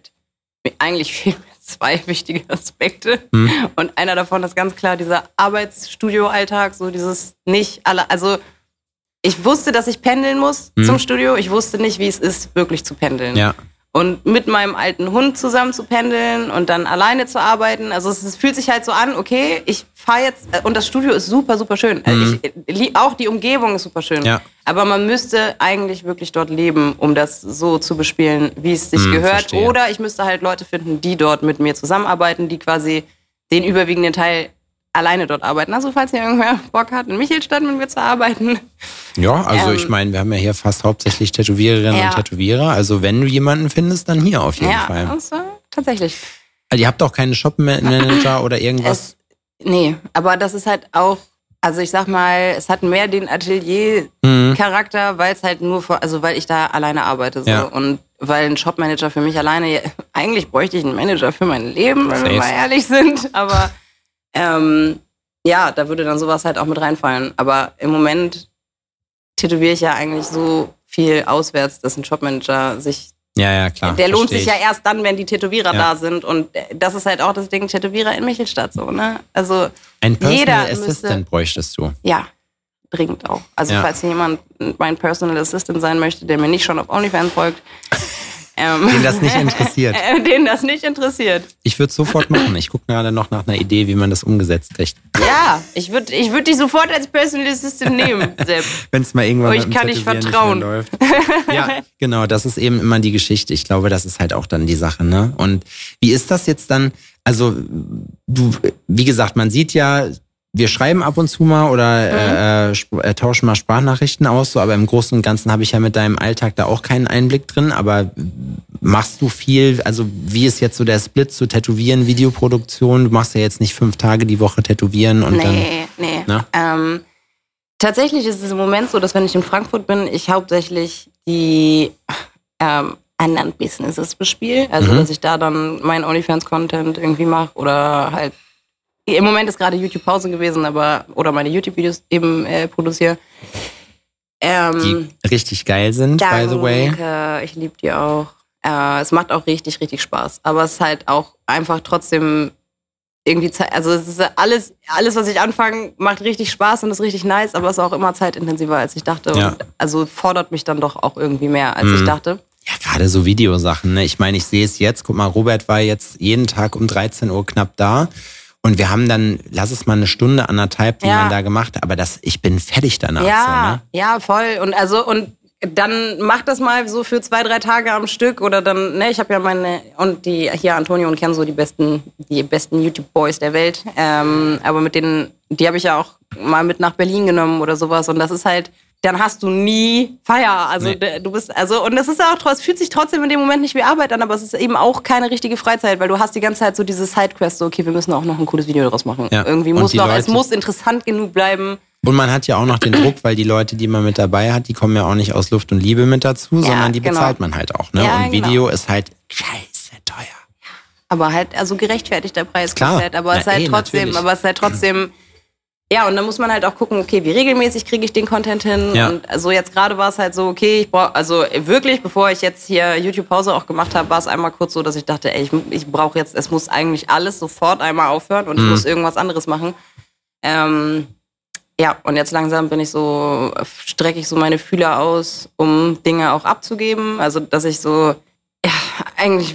zwei wichtige Aspekte. Und einer davon ist ganz klar dieser Arbeitsstudio-Alltag, so dieses nicht alle, also ich wusste, dass ich pendeln muss zum Studio, ich wusste nicht, wie es ist, wirklich zu pendeln. Ja. Und mit meinem alten Hund zusammen zu pendeln und dann alleine zu arbeiten. Also es fühlt sich halt so an, okay, ich fahre jetzt, und das Studio ist super, super schön. Auch die Umgebung ist super schön. Ja. Aber man müsste eigentlich wirklich dort leben, um das so zu bespielen, wie es sich gehört. Verstehe. Oder ich müsste halt Leute finden, die dort mit mir zusammenarbeiten, die quasi den überwiegenden Teil alleine dort arbeiten. Also falls ihr irgendwer Bock hat, in Michelstadt mit mir zu arbeiten. Ja, also ich meine, wir haben ja hier fast hauptsächlich Tätowiererinnen und Tätowierer. Also wenn du jemanden findest, dann hier auf jeden Fall. Ja, also, tatsächlich. Also ihr habt auch keinen Shop-Manager oder irgendwas? Nee, aber das ist halt auch, also ich sag mal, es hat mehr den Atelier-Charakter, weil es halt weil ich da alleine arbeite. So. Ja. Und weil ein Shop-Manager für mich alleine, eigentlich bräuchte ich einen Manager für mein Leben, wenn wir mal ehrlich sind. Aber da würde dann sowas halt auch mit reinfallen. Aber im Moment tätowiere ich ja eigentlich so viel auswärts, dass ein Shop-Manager sich... Ja, klar. Der lohnt sich ja erst dann, wenn die Tätowierer da sind. Und das ist halt auch das Ding, Tätowierer in Michelstadt so, ne? Also ein Personal Assistant bräuchtest du. Ja, dringend auch. Also falls jemand mein Personal Assistant sein möchte, der mir nicht schon auf OnlyFans folgt. Den das nicht interessiert. Den das nicht interessiert. Ich würde es sofort machen. Ich gucke gerade noch nach einer Idee, wie man das umgesetzt kriegt. Ja, ich würd dich sofort als Personal Assistant nehmen, Sepp. Wenn es mal irgendwann ich kann nicht vertrauen. Läuft. Ja, genau, das ist eben immer die Geschichte. Ich glaube, das ist halt auch dann die Sache, ne? Und wie ist das jetzt dann? Also, wie gesagt, man sieht ja, wir schreiben ab und zu mal oder tauschen mal Sprachnachrichten aus, so, aber im Großen und Ganzen habe ich ja mit deinem Alltag da auch keinen Einblick drin. Aber machst du viel, also wie ist jetzt so der Split zu Tätowieren, Videoproduktion? Du machst ja jetzt nicht 5 Tage die Woche tätowieren und Nee. Tatsächlich ist es im Moment so, dass wenn ich in Frankfurt bin, ich hauptsächlich die anderen Businesses bespiele. Also dass ich da dann meinen OnlyFans-Content irgendwie mache oder halt im Moment ist gerade YouTube-Pause gewesen, oder meine YouTube-Videos eben produziere. Die richtig geil sind, by the way. Ich liebe die auch. Es macht auch richtig, richtig Spaß. Aber es ist halt auch einfach trotzdem irgendwie Zeit. Also es ist alles, was ich anfange, macht richtig Spaß und ist richtig nice, aber es ist auch immer zeitintensiver, als ich dachte. Ja. Und also fordert mich dann doch auch irgendwie mehr, als ich dachte. Ja, gerade so Videosachen, ne? Ich meine, ich sehe es jetzt. Guck mal, Robert war jetzt jeden Tag um 13 Uhr knapp da. Und wir haben dann, lass es mal 1 Stunde, 1,5, die man da gemacht hat. Aber ich bin fertig danach. Ja, so, ne? Ja, voll. Und dann mach das mal so für 2, 3 Tage am Stück. Oder dann, ne, ich habe ja hier Antonio und Kenzo, die besten YouTube-Boys der Welt. Aber mit denen, die habe ich ja auch mal mit nach Berlin genommen oder sowas. Und das ist halt, dann hast du nie Feier. Also du bist, und das ist ja auch, es fühlt sich trotzdem in dem Moment nicht wie Arbeit an, aber es ist eben auch keine richtige Freizeit, weil du hast die ganze Zeit so diese Sidequest, so okay, wir müssen auch noch ein cooles Video daraus machen. Ja. Irgendwie es muss interessant genug bleiben. Und man hat ja auch noch den Druck, weil die Leute, die man mit dabei hat, die kommen ja auch nicht aus Luft und Liebe mit dazu, sondern die bezahlt man halt auch. Ne? Ja, und Video ist halt scheiße teuer. Aber halt, also gerechtfertigter Preis. Klar. Komplett, aber es ist halt trotzdem, ja, und dann muss man halt auch gucken, okay, wie regelmäßig kriege ich den Content hin? Ja. Und also jetzt gerade war es halt so, okay, wirklich, bevor ich jetzt hier YouTube-Pause auch gemacht habe, war es einmal kurz so, dass ich dachte, ey, ich brauche jetzt, es muss eigentlich alles sofort einmal aufhören und ich muss irgendwas anderes machen. Ja, und jetzt langsam strecke ich so meine Fühler aus, um Dinge auch abzugeben. Also, dass ich so, ja, eigentlich,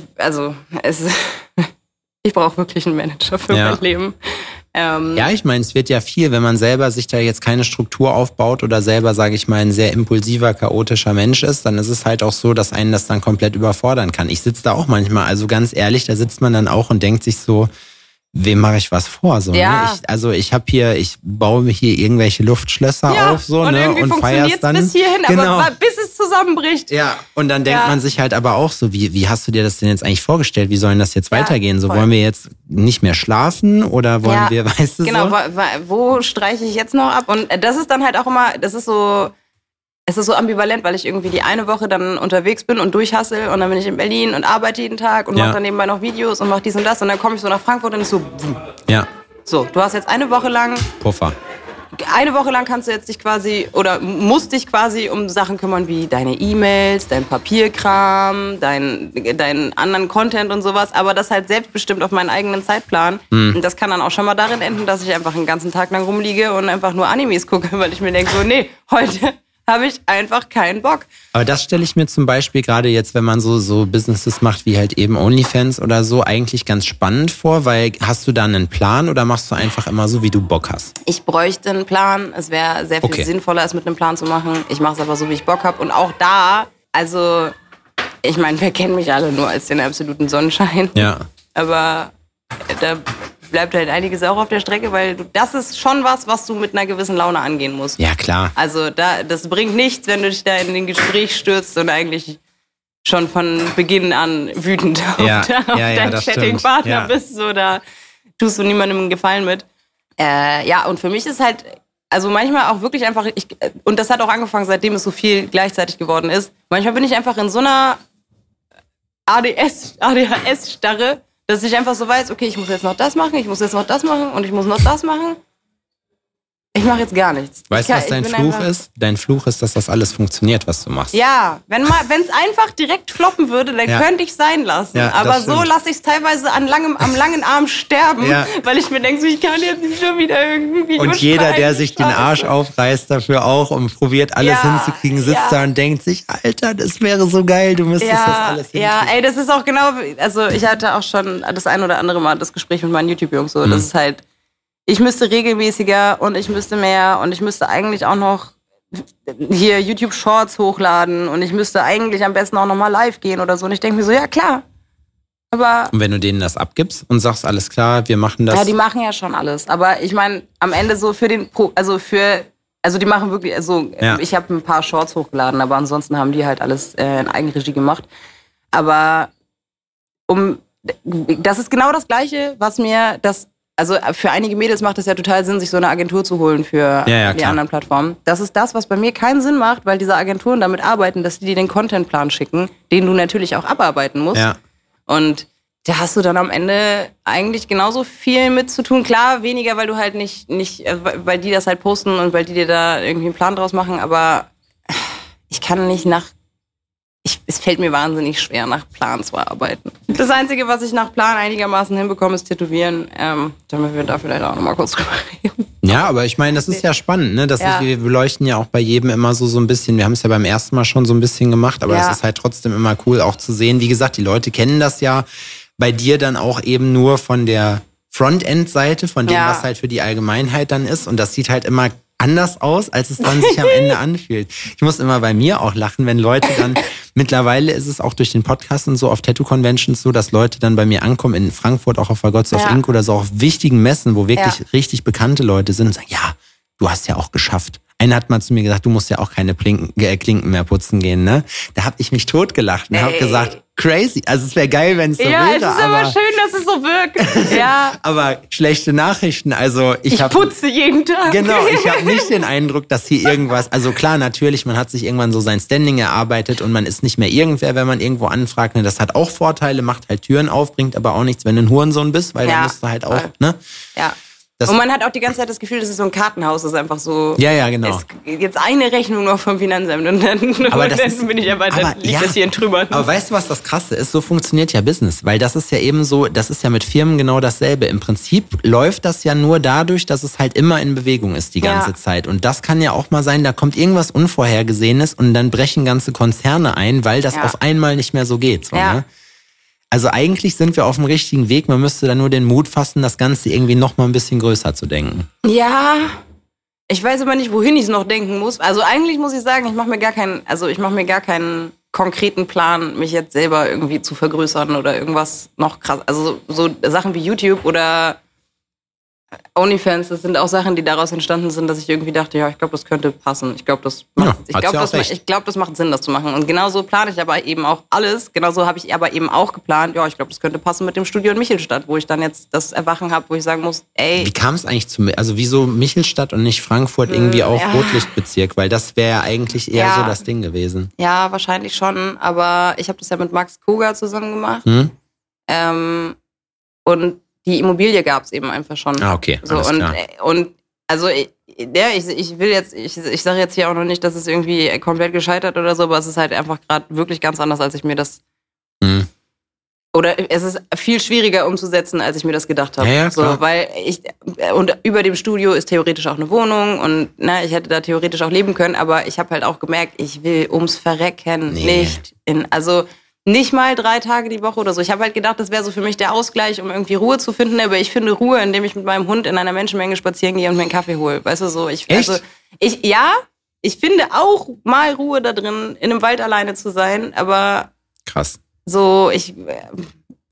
ich brauche wirklich einen Manager für mein Leben. Ja, ich meine, es wird ja viel, wenn man selber sich da jetzt keine Struktur aufbaut oder selber, sage ich mal, ein sehr impulsiver, chaotischer Mensch ist, dann ist es halt auch so, dass einen das dann komplett überfordern kann. Ich sitze da auch manchmal, also ganz ehrlich, da sitzt man dann auch und denkt sich so, wem mache ich was vor? So, ja. Ne? Ich baue hier irgendwelche Luftschlösser auf so, und ne? Irgendwie und feier's dann bis hierhin, genau. Aber bis es zusammenbricht. Ja, und dann denkt man sich halt aber auch so, wie hast du dir das denn jetzt eigentlich vorgestellt? Wie soll denn das jetzt weitergehen? So, wollen wir jetzt nicht mehr schlafen oder wollen wir, weißt du, genau, so? Wo streiche ich jetzt noch ab? Und das ist dann halt auch immer, es ist so ambivalent, weil ich irgendwie die eine Woche dann unterwegs bin und durchhassel und dann bin ich in Berlin und arbeite jeden Tag und mache dann nebenbei noch Videos und mache dies und das und dann komme ich so nach Frankfurt und ist so, ja. So, du hast jetzt eine Woche lang Puffer. Eine Woche lang kannst du jetzt musst dich quasi um Sachen kümmern wie deine E-Mails, dein Papierkram, deinen anderen Content und sowas, aber das halt selbstbestimmt auf meinen eigenen Zeitplan. Und das kann dann auch schon mal darin enden, dass ich einfach den ganzen Tag lang rumliege und einfach nur Animes gucke, weil ich mir denke so, nee, heute habe ich einfach keinen Bock. Aber das stelle ich mir zum Beispiel gerade jetzt, wenn man so Businesses macht wie halt eben OnlyFans oder so, eigentlich ganz spannend vor, weil hast du da einen Plan oder machst du einfach immer so, wie du Bock hast? Ich bräuchte einen Plan. Es wäre sehr viel sinnvoller, es mit einem Plan zu machen. Ich mache es aber so, wie ich Bock habe. Und auch da, also ich meine, wir kennen mich alle nur als den absoluten Sonnenschein. Ja. Aber da bleibt halt einiges auch auf der Strecke, weil das ist schon was du mit einer gewissen Laune angehen musst. Ja, klar. Also das bringt nichts, wenn du dich da in den Gespräch stürzt und eigentlich schon von Beginn an wütend auf deinen Chatting-Partner bist. So, da tust du niemandem einen Gefallen mit. Und für mich ist halt, also manchmal auch wirklich einfach, und das hat auch angefangen, seitdem es so viel gleichzeitig geworden ist, manchmal bin ich einfach in so einer ADHS-Starre, dass ich einfach so weiß, okay, ich muss jetzt noch das machen, ich muss jetzt noch das machen und ich muss noch das machen. Ich mache jetzt gar nichts. Weißt du, was dein Fluch ist? Dein Fluch ist, dass das alles funktioniert, was du machst. Ja, wenn es einfach direkt floppen würde, dann könnte ich es sein lassen. Ja, aber so lasse ich es teilweise am langen Arm sterben, weil ich mir denke, so, ich kann jetzt nicht schon wieder irgendwie. Und jeder, der sich den Arsch aufreißt dafür auch und probiert alles hinzukriegen, sitzt da und denkt sich, Alter, das wäre so geil, du müsstest das alles hinkriegen. Ja, ey, das ist auch genau, also ich hatte auch schon das ein oder andere Mal das Gespräch mit meinen YouTube-Jungs so, das ist halt, ich müsste regelmäßiger und ich müsste mehr und ich müsste eigentlich auch noch hier YouTube-Shorts hochladen und ich müsste eigentlich am besten auch noch mal live gehen oder so. Und ich denke mir so, ja klar. Aber und wenn du denen das abgibst und sagst, alles klar, wir machen das. Ja, die machen ja schon alles. Aber ich meine, am Ende so für den, also die machen wirklich, ich habe ein paar Shorts hochgeladen, aber ansonsten haben die halt alles in Eigenregie gemacht. Aber das ist genau das Gleiche, was mir also für einige Mädels macht es ja total Sinn, sich so eine Agentur zu holen für die anderen Plattformen. Das ist das, was bei mir keinen Sinn macht, weil diese Agenturen damit arbeiten, dass die dir den Contentplan schicken, den du natürlich auch abarbeiten musst. Ja. Und da hast du dann am Ende eigentlich genauso viel mit zu tun. Klar, weniger, weil du halt nicht, weil die das halt posten und weil die dir da irgendwie einen Plan draus machen, aber ich kann nicht es fällt mir wahnsinnig schwer, nach Plan zu arbeiten. Das Einzige, was ich nach Plan einigermaßen hinbekomme, ist Tätowieren. Damit wir da vielleicht auch nochmal kurz drüber reden. Ja, aber ich meine, das ist ja spannend, ne? Wir beleuchten ja auch bei jedem immer so ein bisschen. Wir haben es ja beim ersten Mal schon so ein bisschen gemacht, aber es ist halt trotzdem immer cool auch zu sehen. Wie gesagt, die Leute kennen das ja bei dir dann auch eben nur von der Frontend-Seite, von dem, was halt für die Allgemeinheit dann ist. Und das sieht halt immer anders aus, als es dann sich am Ende anfühlt. Ich muss immer bei mir auch lachen, wenn Leute dann, mittlerweile ist es auch durch den Podcast und so auf Tattoo-Conventions so, dass Leute dann bei mir ankommen, in Frankfurt auch auf Gods of Ink oder so, auf wichtigen Messen, wo wirklich richtig bekannte Leute sind und sagen, ja, du hast ja auch geschafft. Einer hat mal zu mir gesagt, du musst ja auch keine Klinken mehr putzen gehen, ne? Da habe ich mich totgelacht und habe gesagt, crazy. Also es wäre geil, wenn es so wäre. Ja, es ist aber schön, dass es so wirkt. Ja. Aber schlechte Nachrichten, also ich putze jeden Tag. Genau, ich habe nicht den Eindruck, dass hier irgendwas, also klar, natürlich, man hat sich irgendwann so sein Standing erarbeitet und man ist nicht mehr irgendwer, wenn man irgendwo anfragt. Ne? Das hat auch Vorteile, macht halt Türen auf, bringt aber auch nichts, wenn du ein Hurensohn bist, weil dann musst du halt auch, ne? Ja. Und man hat auch die ganze Zeit das Gefühl, das ist so ein Kartenhaus, das ist einfach so. Ja, genau. Jetzt eine Rechnung noch vom Finanzamt und dann bin ich liegt das hier in Trümmern. Aber weißt du, was das Krasse ist? So funktioniert ja Business, weil das ist ja eben so, das ist ja mit Firmen genau dasselbe. Im Prinzip läuft das ja nur dadurch, dass es halt immer in Bewegung ist die ganze Zeit. Und das kann ja auch mal sein, da kommt irgendwas Unvorhergesehenes und dann brechen ganze Konzerne ein, weil das auf einmal nicht mehr so geht. So, ne? Also eigentlich sind wir auf dem richtigen Weg. Man müsste dann nur den Mut fassen, das Ganze irgendwie noch mal ein bisschen größer zu denken. Ja, ich weiß aber nicht, wohin ich es noch denken muss. Also eigentlich muss ich sagen, ich mache mir gar keinen konkreten Plan, mich jetzt selber irgendwie zu vergrößern oder irgendwas noch krass. Also so Sachen wie YouTube oder OnlyFans, das sind auch Sachen, die daraus entstanden sind, dass ich irgendwie dachte, ja, ich glaube, das könnte passen. Ich glaube, das macht Sinn, das zu machen. Und genauso plane ich aber eben auch alles. Genauso habe ich aber eben auch geplant, ja, ich glaube, das könnte passen mit dem Studio in Michelstadt, wo ich dann jetzt das Erwachen habe, wo ich sagen muss, ey. Wie kam es eigentlich also wieso Michelstadt und nicht Frankfurt irgendwie auch Rotlichtbezirk? Weil das wäre ja eigentlich eher so das Ding gewesen. Ja, wahrscheinlich schon. Aber ich habe das ja mit Max Koga zusammen gemacht. Und die Immobilie gab es eben einfach schon. Ah, okay. So, und also ich sage jetzt hier auch noch nicht, dass es irgendwie komplett gescheitert oder so, aber es ist halt einfach gerade wirklich ganz anders, als ich mir das oder es ist viel schwieriger umzusetzen, als ich mir das gedacht habe. Ja, so, weil und über dem Studio ist theoretisch auch eine Wohnung und ich hätte da theoretisch auch leben können, aber ich habe halt auch gemerkt, ich will ums Verrecken nicht mal 3 Tage die Woche oder so. Ich habe halt gedacht, das wäre so für mich der Ausgleich, um irgendwie Ruhe zu finden. Aber ich finde Ruhe, indem ich mit meinem Hund in einer Menschenmenge spazieren gehe und mir einen Kaffee hole. Weißt du, so. Ich finde auch mal Ruhe da drin, in einem Wald alleine zu sein. Aber krass. So,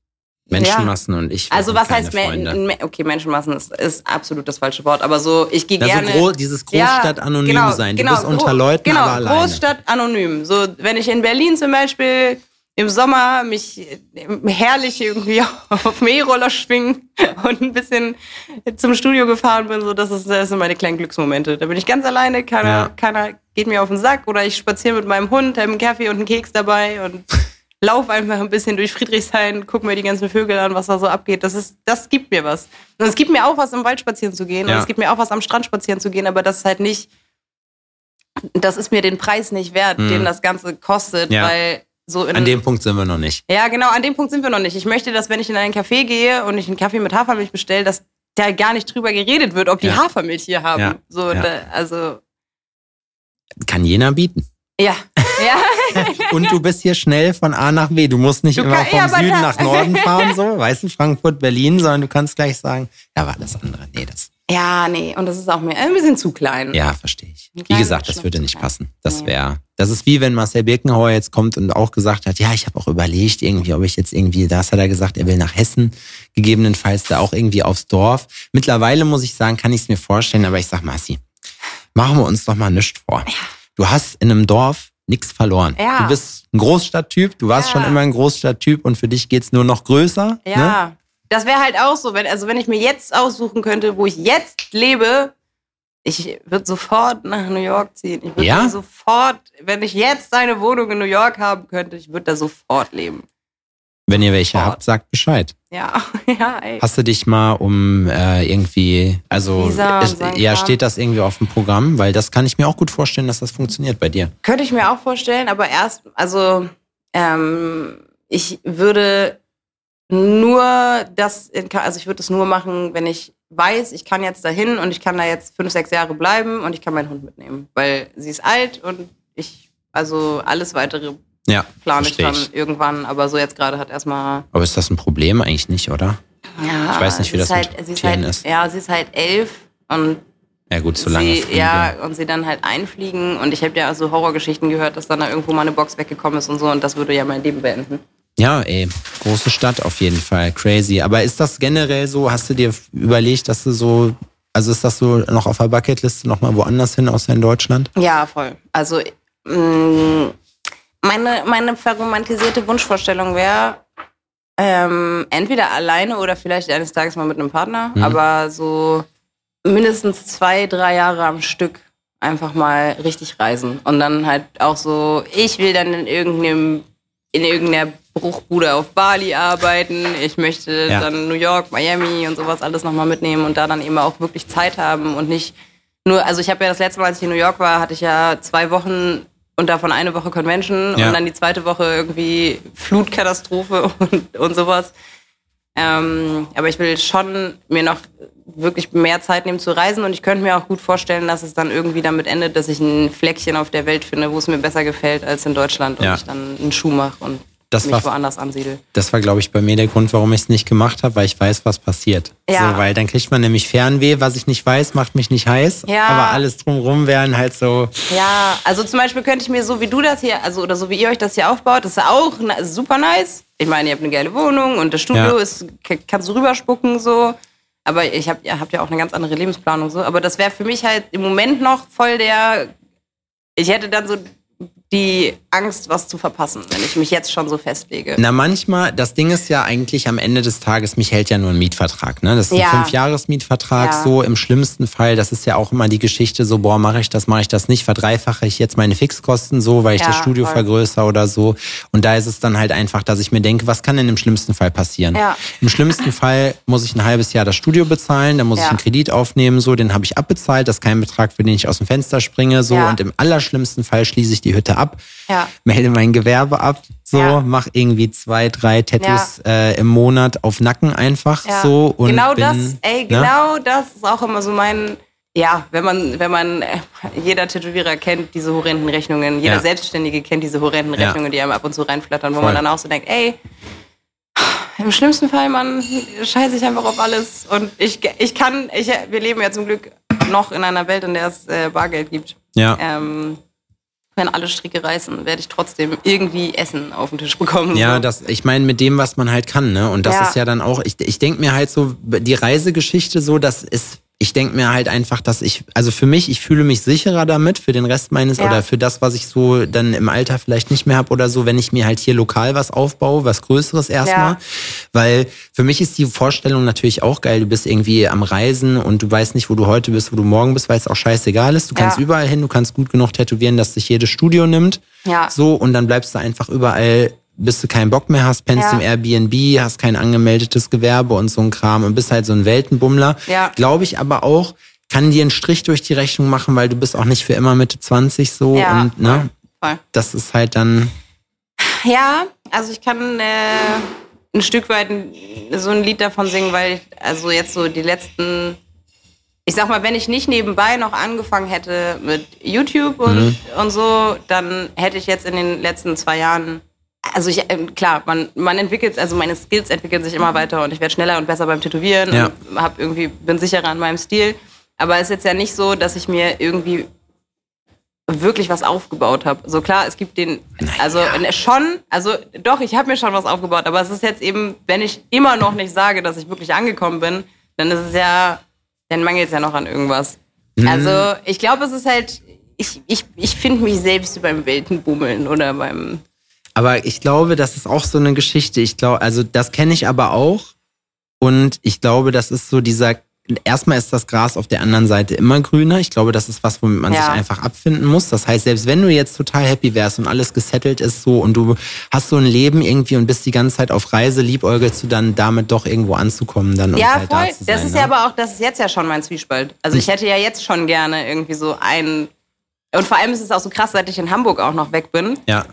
Menschenmassen und ich. Also was heißt okay, Menschenmassen ist absolut das falsche Wort, aber so, ich gehe gerne. Dieses Großstadt-Anonym sein. Du bist unter Leuten, aber alleine. Genau, Großstadt-anonym. So, wenn ich in Berlin zum Beispiel im Sommer mich herrlich irgendwie auf dem E-Roller schwingen und ein bisschen zum Studio gefahren bin, so, das sind meine kleinen Glücksmomente. Da bin ich ganz alleine, keiner geht mir auf den Sack oder ich spaziere mit meinem Hund, habe einen Kaffee und einen Keks dabei und lauf einfach ein bisschen durch Friedrichshain, guck mir die ganzen Vögel an, was da so abgeht. Das gibt mir was. Und es gibt mir auch was, im Wald spazieren zu gehen. Und es gibt mir auch was, am Strand spazieren zu gehen. Aber das ist halt nicht, das ist mir den Preis nicht wert, den das Ganze kostet, weil so an dem Punkt sind wir noch nicht. Ja, genau, an dem Punkt sind wir noch nicht. Ich möchte, dass wenn ich in einen Café gehe und ich einen Kaffee mit Hafermilch bestelle, dass da gar nicht drüber geredet wird, ob die Hafermilch hier haben. Ja. So, also kann Jena bieten. Ja. Und du bist hier schnell von A nach B. Du musst nicht immer vom Süden nach Norden fahren, so, weißt du, Frankfurt, Berlin, sondern du kannst gleich sagen, war das andere. Und das ist auch mir ein bisschen zu klein. Ja, verstehe ich. Wie gesagt, das würde nicht passen. Das ist wie wenn Marcel Birkenhauer jetzt kommt und auch gesagt hat, ich habe auch überlegt irgendwie, ob ich jetzt irgendwie, das hat er gesagt, er will nach Hessen, gegebenenfalls da auch irgendwie aufs Dorf. Mittlerweile muss ich sagen, kann ich es mir vorstellen, aber ich sag, Marci, machen wir uns doch mal nichts vor. Ja. Du hast in einem Dorf nichts verloren. Ja. Du bist ein Großstadttyp, du warst schon immer ein Großstadttyp und für dich geht's nur noch größer. Ja, ne? Das wäre halt auch so, wenn ich mir jetzt aussuchen könnte, wo ich jetzt lebe, ich würde sofort nach New York ziehen. Ich würde sofort, wenn ich jetzt eine Wohnung in New York haben könnte, ich würde da sofort leben. Wenn ihr welche habt, sagt Bescheid. Ja, ey. Hast du dich mal irgendwie, steht das irgendwie auf dem Programm? Weil das kann ich mir auch gut vorstellen, dass das funktioniert bei dir. Könnte ich mir auch vorstellen, aber ich würde ich würde es nur machen, wenn ich weiß, ich kann jetzt dahin und ich kann da jetzt 5, 6 Jahre bleiben und ich kann meinen Hund mitnehmen. Weil sie ist alt und alles weitere plane ich dann irgendwann, aber so jetzt gerade hat erstmal... Aber ist das ein Problem? Eigentlich nicht, oder? Ja, ich weiß nicht, wie das mit Tieren ist. Ja, sie ist halt 11 und... Ja gut, so lange Flüge. Ja, und sie dann halt einfliegen und ich habe ja so Horrorgeschichten gehört, dass dann da irgendwo mal eine Box weggekommen ist und so und das würde ja mein Leben beenden. Ja, große Stadt auf jeden Fall, crazy. Aber ist das generell so, hast du dir überlegt, dass du so... Also ist das so noch auf der Bucketliste nochmal woanders hin, außer in Deutschland? Ja, voll. Also... Meine verromantisierte Wunschvorstellung wäre, entweder alleine oder vielleicht eines Tages mal mit einem Partner, aber so mindestens 2, 3 Jahre am Stück einfach mal richtig reisen. Und dann halt auch so, ich will dann in irgendeiner Bruchbude auf Bali arbeiten, ich möchte dann New York, Miami und sowas alles nochmal mitnehmen und da dann eben auch wirklich Zeit haben und nicht nur, also ich habe ja das letzte Mal, als ich in New York war, hatte ich ja 2 Wochen und davon eine Woche Convention und dann die zweite Woche irgendwie Flutkatastrophe und sowas. Aber ich will schon mir noch wirklich mehr Zeit nehmen zu reisen und ich könnte mir auch gut vorstellen, dass es dann irgendwie damit endet, dass ich ein Fleckchen auf der Welt finde, wo es mir besser gefällt als in Deutschland und ich dann einen Schuh mache und mich woanders ansiedel. Das war, glaube ich, bei mir der Grund, warum ich es nicht gemacht habe, weil ich weiß, was passiert. Ja. So, weil dann kriegt man nämlich Fernweh, was ich nicht weiß, macht mich nicht heiß. Ja. Aber alles drumherum wären halt so... Ja, also zum Beispiel könnte ich mir so wie du das hier, oder so wie ihr euch das hier aufbaut, das ist auch super nice. Ich meine, ihr habt eine geile Wohnung und das Studio kannst du rüberspucken so. Aber ihr habt ja auch eine ganz andere Lebensplanung so. Aber das wäre für mich halt im Moment noch voll ich hätte dann so die Angst, was zu verpassen, wenn ich mich jetzt schon so festlege. Na manchmal, das Ding ist ja eigentlich am Ende des Tages, mich hält ja nur ein Mietvertrag. Ne? Das ist ein 5-Jahres-Mietvertrag so im schlimmsten Fall. Das ist ja auch immer die Geschichte so, mache ich das nicht, verdreifache ich jetzt meine Fixkosten so, weil ich das Studio vergrößere oder so. Und da ist es dann halt einfach, dass ich mir denke, was kann denn im schlimmsten Fall passieren? Ja. Im schlimmsten Fall muss ich ein halbes Jahr das Studio bezahlen, dann muss ich einen Kredit aufnehmen, so, den habe ich abbezahlt, das ist kein Betrag, für den ich aus dem Fenster springe, so. Und im allerschlimmsten Fall schließe ich die Hütte ab. Melde mein Gewerbe ab, mach irgendwie 2, 3 Tattoos im Monat auf Nacken einfach so. Und genau das ist auch immer so mein, wenn man jeder Tätowierer kennt diese horrenden Rechnungen, jeder Selbstständige kennt diese horrenden Rechnungen, die einem ab und zu reinflattern, wo man dann auch so denkt, im schlimmsten Fall, Mann, scheiße ich einfach auf alles und wir leben ja zum Glück noch in einer Welt, in der es Bargeld gibt. Ja. wenn alle Stricke reißen, werde ich trotzdem irgendwie Essen auf den Tisch bekommen. Ja, so. ich meine, mit dem, was man halt kann, ne? Und das ist ja dann auch, ich denke mir halt so, die Reisegeschichte so, ich denke mir halt einfach, also für mich, ich fühle mich sicherer damit, für den Rest meines, oder für das, was ich so dann im Alter vielleicht nicht mehr habe oder so, wenn ich mir halt hier lokal was aufbaue, was Größeres erstmal. Weil für mich ist die Vorstellung natürlich auch geil, du bist irgendwie am Reisen und du weißt nicht, wo du heute bist, wo du morgen bist, weil es auch scheißegal ist. Du kannst überall hin, du kannst gut genug tätowieren, dass dich jedes Studio nimmt. Ja. So, und dann bleibst du einfach überall, bis du keinen Bock mehr hast, pennst im Airbnb, hast kein angemeldetes Gewerbe und so ein Kram und bist halt so ein Weltenbummler. Ja. Glaube ich aber auch, kann dir einen Strich durch die Rechnung machen, weil du bist auch nicht für immer Mitte 20 so. Ja, und ne, voll. Das ist halt dann... Ja, also ich kann ein Stück weit so ein Lied davon singen, weil ich, also jetzt so die letzten... Ich sag mal, wenn ich nicht nebenbei noch angefangen hätte mit YouTube und so, dann hätte ich jetzt in den letzten 2 Jahren... Also klar, man entwickelt, also meine Skills entwickeln sich immer weiter und ich werde schneller und besser beim Tätowieren und bin sicherer an meinem Stil. Aber es ist jetzt ja nicht so, dass ich mir irgendwie wirklich was aufgebaut habe. So klar, es gibt doch, ich habe mir schon was aufgebaut, aber es ist jetzt eben, wenn ich immer noch nicht sage, dass ich wirklich angekommen bin, dann ist es ja, dann mangelt es ja noch an irgendwas. Also ich glaube, es ist halt, ich finde mich selbst beim Weltenbummeln oder beim... Aber ich glaube, das ist auch so eine Geschichte. Ich glaube, also das kenne ich aber auch. Und ich glaube, das ist so erstmal ist das Gras auf der anderen Seite immer grüner. Ich glaube, das ist was, womit man sich einfach abfinden muss. Das heißt, selbst wenn du jetzt total happy wärst und alles gesettelt ist so und du hast so ein Leben irgendwie und bist die ganze Zeit auf Reise, liebäugelst du dann damit doch irgendwo anzukommen dann und halt voll. Da zu sein. Das ist ja aber auch, das ist jetzt ja schon mein Zwiespalt. Also ich hätte ja jetzt schon gerne irgendwie so und vor allem ist es auch so krass, seit ich in Hamburg auch noch weg bin. Ja.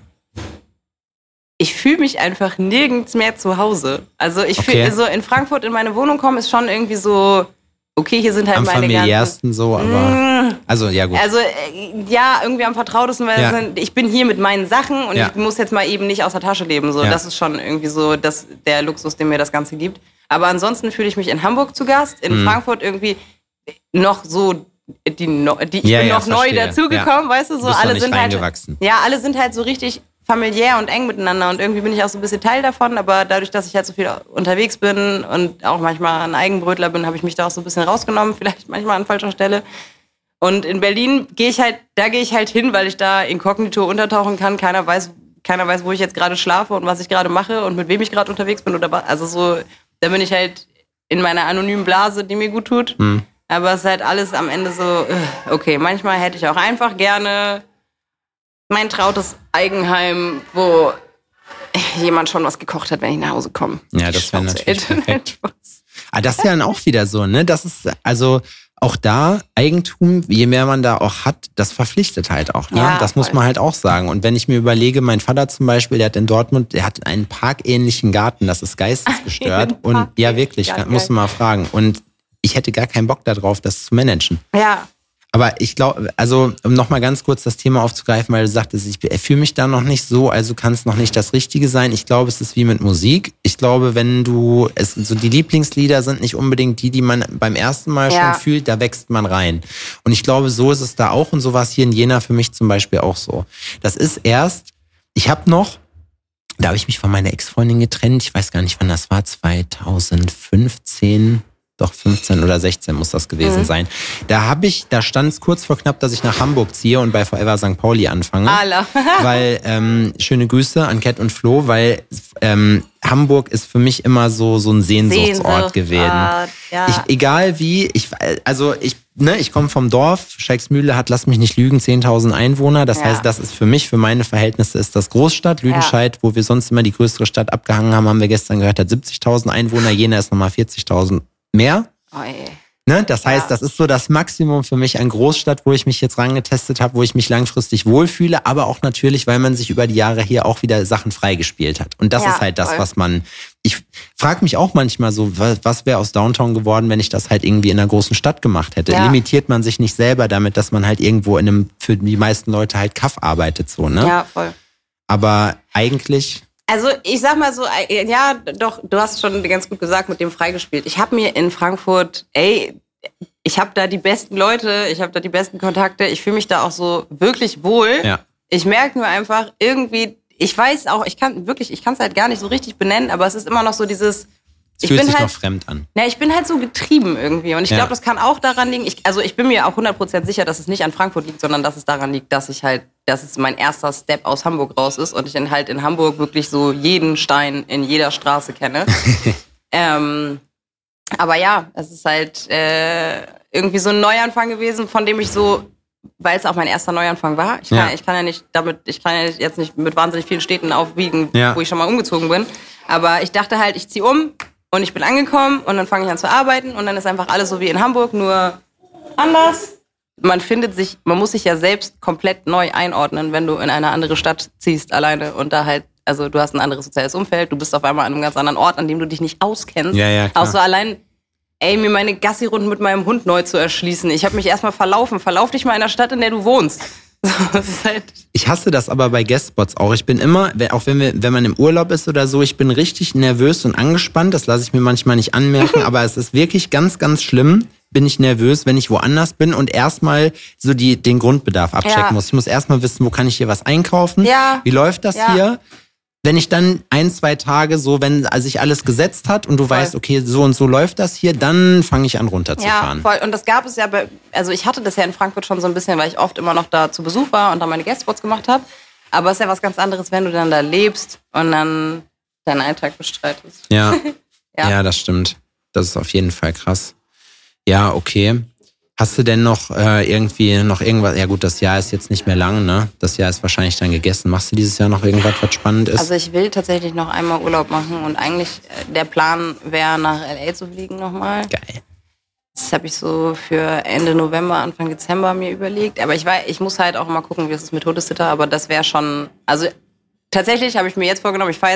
Ich fühle mich einfach nirgends mehr zu Hause. Also ich fühle so in Frankfurt in meine Wohnung kommen, ist schon irgendwie so, okay, hier sind halt meine ganzen... Am familiärsten so, aber... Also, ja gut. Also, ja, irgendwie am vertrautesten, weil ich bin hier mit meinen Sachen und ich muss jetzt mal eben nicht aus der Tasche leben. So. Das ist schon irgendwie so der Luxus, den mir das Ganze gibt. Aber ansonsten fühle ich mich in Hamburg zu Gast, in Frankfurt irgendwie noch so... ich bin noch neu dazugekommen, weißt du, so alle sind halt... alle sind halt so richtig familiär und eng miteinander und irgendwie bin ich auch so ein bisschen Teil davon, aber dadurch, dass ich halt so viel unterwegs bin und auch manchmal ein Eigenbrötler bin, habe ich mich da auch so ein bisschen rausgenommen, vielleicht manchmal an falscher Stelle. Und in Berlin gehe ich halt hin, weil ich da inkognito untertauchen kann. Keiner weiß, wo ich jetzt gerade schlafe und was ich gerade mache und mit wem ich gerade unterwegs bin also so, da bin ich halt in meiner anonymen Blase, die mir gut tut. Aber es ist halt alles am Ende so, okay, manchmal hätte ich auch einfach gerne mein trautes Eigenheim, wo jemand schon was gekocht hat, wenn ich nach Hause komme. Ja, das wäre natürlich perfekt. Aber das ist ja dann auch wieder so, ne? Das ist, also auch da, Eigentum, je mehr man da auch hat, das verpflichtet halt auch, ne? Ja, das muss man halt auch sagen. Und wenn ich mir überlege, mein Vater zum Beispiel, der hat in Dortmund, der hat einen parkähnlichen Garten, das ist geistesgestört. Und ja, wirklich, muss man mal fragen. Und ich hätte gar keinen Bock darauf, das zu managen. Ja. Aber ich glaube, also um nochmal ganz kurz das Thema aufzugreifen, weil du sagtest, ich fühle mich da noch nicht so, also kann es noch nicht das Richtige sein. Ich glaube, es ist wie mit Musik. Ich glaube, so die Lieblingslieder sind nicht unbedingt die man beim ersten Mal schon fühlt, da wächst man rein. Und ich glaube, so ist es da auch und so war es hier in Jena für mich zum Beispiel auch so. Das ist da habe ich mich von meiner Ex-Freundin getrennt, ich weiß gar nicht, wann das war, 2015, doch 15 oder 16 muss das gewesen sein. Da stand es kurz vor knapp, dass ich nach Hamburg ziehe und bei Forever St. Pauli anfange. Weil, schöne Grüße an Cat und Flo, weil Hamburg ist für mich immer so ein Sehnsuchtsort gewesen. Egal wie, ich komme vom Dorf, Scheiksmühle hat, lass mich nicht lügen, 10.000 Einwohner. Das heißt, das ist für meine Verhältnisse ist das Großstadt. Lüdenscheid, wo wir sonst immer die größere Stadt abgehangen haben wir gestern gehört, hat 70.000 Einwohner. Jena ist nochmal 40.000 mehr. Ne? Das heißt, das ist so das Maximum für mich an Großstadt, wo ich mich jetzt rangetestet habe, wo ich mich langfristig wohlfühle, aber auch natürlich, weil man sich über die Jahre hier auch wieder Sachen freigespielt hat. Und das ist halt das, was ich frage mich auch manchmal so, was wäre aus Downtown geworden, wenn ich das halt irgendwie in einer großen Stadt gemacht hätte? Limitiert man sich nicht selber damit, dass man halt irgendwo für die meisten Leute halt Kaff arbeitet, so, ne? Ja, voll. Aber eigentlich... Also ich sag mal so, ja doch, du hast schon ganz gut gesagt, mit dem freigespielt. Ich habe mir in Frankfurt, ich habe da die besten Leute, ich habe da die besten Kontakte, ich fühle mich da auch so wirklich wohl. Ja. Ich merke nur einfach irgendwie, ich weiß auch, ich kann es halt gar nicht so richtig benennen, aber es ist immer noch so dieses... Es fühlt sich noch fremd an. Ja, ich bin halt so getrieben irgendwie. Und ich glaube, das kann auch daran liegen, ich bin mir auch 100% sicher, dass es nicht an Frankfurt liegt, sondern dass es daran liegt, dass es mein erster Step aus Hamburg raus ist und ich dann halt in Hamburg wirklich so jeden Stein in jeder Straße kenne. Aber ja, es ist halt irgendwie so ein Neuanfang gewesen, von dem ich so, weil es auch mein erster Neuanfang war. Ich kann ja jetzt nicht mit wahnsinnig vielen Städten aufwiegen, wo ich schon mal umgezogen bin. Aber ich dachte halt, ich ziehe um. Und ich bin angekommen und dann fange ich an zu arbeiten und dann ist einfach alles so wie in Hamburg, nur anders. Man muss sich ja selbst komplett neu einordnen, wenn du in eine andere Stadt ziehst alleine und da halt, also du hast ein anderes soziales Umfeld, du bist auf einmal an einem ganz anderen Ort, an dem du dich nicht auskennst. Ja, klar. Auch so allein, mir meine Gassi-Runden mit meinem Hund neu zu erschließen. Ich habe mich erstmal verlaufen. Verlauf dich mal in der Stadt, in der du wohnst. Ich hasse das aber bei Guestspots auch. Ich bin immer, auch wenn man im Urlaub ist oder so, ich bin richtig nervös und angespannt. Das lasse ich mir manchmal nicht anmerken, aber es ist wirklich ganz, ganz schlimm. Bin ich nervös, wenn ich woanders bin und erstmal so den Grundbedarf abchecken muss. Ich muss erstmal wissen, wo kann ich hier was einkaufen? Ja. Wie läuft das hier? Wenn ich dann 1-2 Tage so, wenn sich alles gesetzt hat und du weißt, okay, so und so läuft das hier, dann fange ich an runterzufahren. Ja, voll. Und das gab es ja, also ich hatte das ja in Frankfurt schon so ein bisschen, weil ich oft immer noch da zu Besuch war und da meine Guestspots gemacht habe. Aber es ist ja was ganz anderes, wenn du dann da lebst und dann deinen Alltag bestreitest. Ja. Ja, das stimmt. Das ist auf jeden Fall krass. Ja, okay. Hast du denn noch irgendwas? Ja gut, das Jahr ist jetzt nicht mehr lang, ne? Das Jahr ist wahrscheinlich dann gegessen. Machst du dieses Jahr noch irgendwas, was spannend ist? Also ich will tatsächlich noch einmal Urlaub machen und eigentlich der Plan wäre, nach L.A. zu fliegen nochmal. Geil. Das habe ich so für Ende November, Anfang Dezember mir überlegt. Aber ich muss halt auch mal gucken, wie es ist mit Todessitter. Aber das wäre schon, also tatsächlich habe ich mir jetzt vorgenommen, ich fahre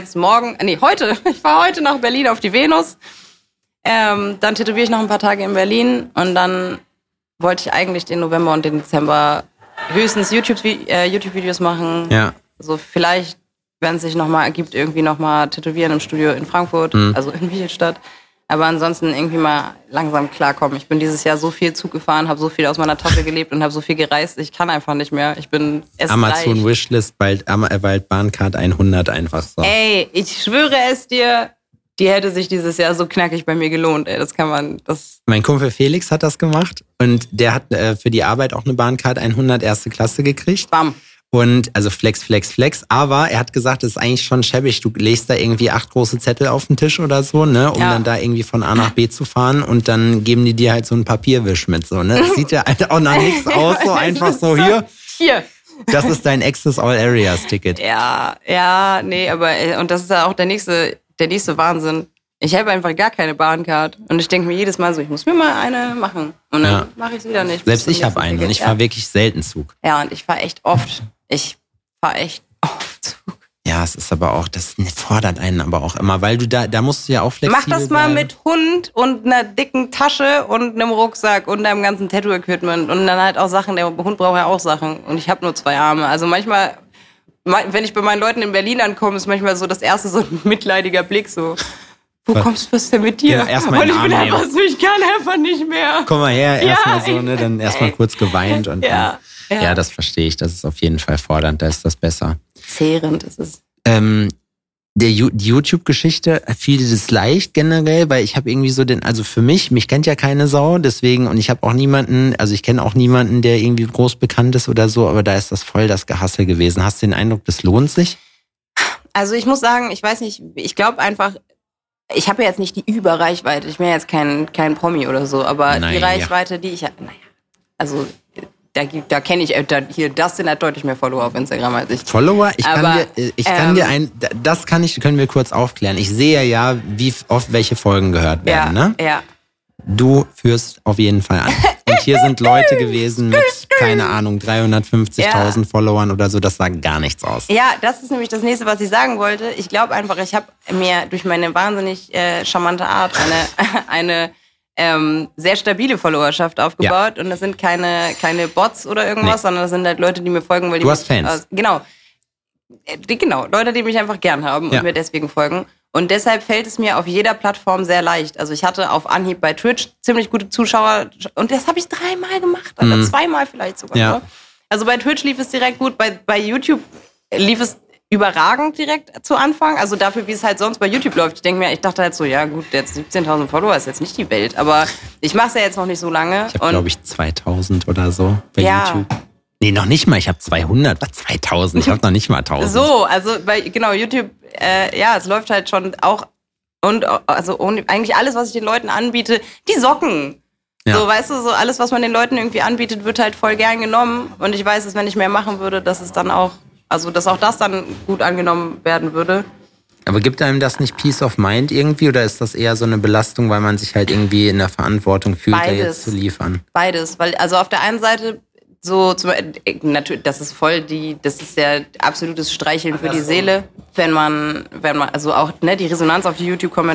heute nach Berlin auf die Venus. Dann tätowiere ich noch ein paar Tage in Berlin und dann wollte ich eigentlich den November und den Dezember höchstens YouTube-Videos machen. Ja. So vielleicht, wenn es sich nochmal ergibt, irgendwie nochmal tätowieren im Studio in Frankfurt, also in Michelstadt. Aber ansonsten irgendwie mal langsam klarkommen. Ich bin dieses Jahr so viel Zug gefahren, habe so viel aus meiner Tasche gelebt und habe so viel gereist. Ich kann einfach nicht mehr. Amazon Wishlist, bald Bahncard 100 einfach so. Ey, ich schwöre es dir, die hätte sich dieses Jahr so knackig bei mir gelohnt. Ey, Mein Kumpel Felix hat das gemacht und der hat für die Arbeit auch eine Bahncard 100 erste Klasse gekriegt. Bam. Und also Flex. Aber er hat gesagt, das ist eigentlich schon schäbig. Du legst da irgendwie 8 große Zettel auf den Tisch oder so, ne, um dann da irgendwie von A nach B zu fahren und dann geben die dir halt so einen Papierwisch mit so, ne. Das sieht ja halt auch nach nichts aus, so einfach so hier. Das ist dein Access All Areas Ticket. Ja, nee, aber und das ist ja auch der nächste Wahnsinn. Ich habe einfach gar keine Bahncard. Und ich denke mir jedes Mal so, ich muss mir mal eine machen. Und dann mache ich es wieder nicht. Selbst ich habe eine und ich fahre wirklich selten Zug. Ja, und ich fahre echt oft. Zug. Ja, es ist aber auch, das fordert einen aber auch immer, weil du da musst du ja auch flexibel Mach das mal mit Hund und einer dicken Tasche und einem Rucksack und einem ganzen Tattoo-Equipment. Und dann halt auch Sachen, der Hund braucht ja auch Sachen. Und ich habe nur 2 Arme. Also manchmal, wenn ich bei meinen Leuten in Berlin ankomme, ist manchmal so das erste so ein mitleidiger Blick so. Wo kommst du denn mit dir? Ja, erstmal und ich bin einfach so, ich kann einfach nicht mehr. Komm mal her, erstmal so, ne, dann erstmal kurz geweint und dann. Ja, das verstehe ich. Das ist auf jeden Fall fordernd, da ist das besser. Zehrend ist es. Die YouTube-Geschichte, fiel dir das leicht generell, weil ich habe irgendwie so also für mich kennt ja keine Sau, deswegen, und ich habe auch niemanden, also ich kenne auch niemanden, der irgendwie groß bekannt ist oder so, aber da ist das voll das Gehassel gewesen. Hast du den Eindruck, das lohnt sich? Also ich muss sagen, ich weiß nicht, ich glaube einfach, ich habe ja jetzt nicht die Überreichweite, ich bin ja jetzt kein Promi oder so, aber die Reichweite, die ich also da kenne ich, Dustin hat deutlich mehr Follower auf Instagram als ich. Follower? Können wir kurz aufklären. Ich sehe ja, wie oft welche Folgen gehört werden, ne? Ja. Du führst auf jeden Fall an. Und hier sind Leute gewesen mit, keine Ahnung, 350.000 Followern oder so, das sagt gar nichts aus. Ja, das ist nämlich das Nächste, was ich sagen wollte. Ich glaube einfach, ich habe mir durch meine wahnsinnig charmante Art eine sehr stabile Followerschaft aufgebaut. Und das sind keine Bots oder irgendwas, sondern das sind halt Leute, die mir folgen, weil die du hast Fans. Genau, Leute, die mich einfach gern haben und mir deswegen folgen. Und deshalb fällt es mir auf jeder Plattform sehr leicht. Also ich hatte auf Anhieb bei Twitch ziemlich gute Zuschauer und das habe ich 3-mal gemacht, oder 2-mal vielleicht sogar. Ja. Also bei Twitch lief es direkt gut, bei YouTube lief es überragend direkt zu Anfang. Also dafür, wie es halt sonst bei YouTube läuft. Ich dachte halt so, ja gut, jetzt 17.000 Follower ist jetzt nicht die Welt. Aber ich mache es ja jetzt noch nicht so lange. Ich habe, glaube ich, 2.000 oder so bei YouTube. Nee, noch nicht mal. Ich habe 200. Was, 2.000? Ich habe noch nicht mal 1.000. So, also genau, YouTube, es läuft halt schon auch. Und eigentlich alles, was ich den Leuten anbiete, die Socken. Ja. So, weißt du, so alles, was man den Leuten irgendwie anbietet, wird halt voll gern genommen. Und ich weiß, dass wenn ich mehr machen würde, dass es dann auch, also dass auch das dann gut angenommen werden würde. Aber gibt einem das nicht Peace of Mind irgendwie oder ist das eher so eine Belastung, weil man sich halt irgendwie in der Verantwortung fühlt, da jetzt zu liefern? Beides, weil also auf der einen Seite so, natürlich, das ist ja absolutes Streicheln für die Seele, wenn man, also auch, ne, die Resonanz auf die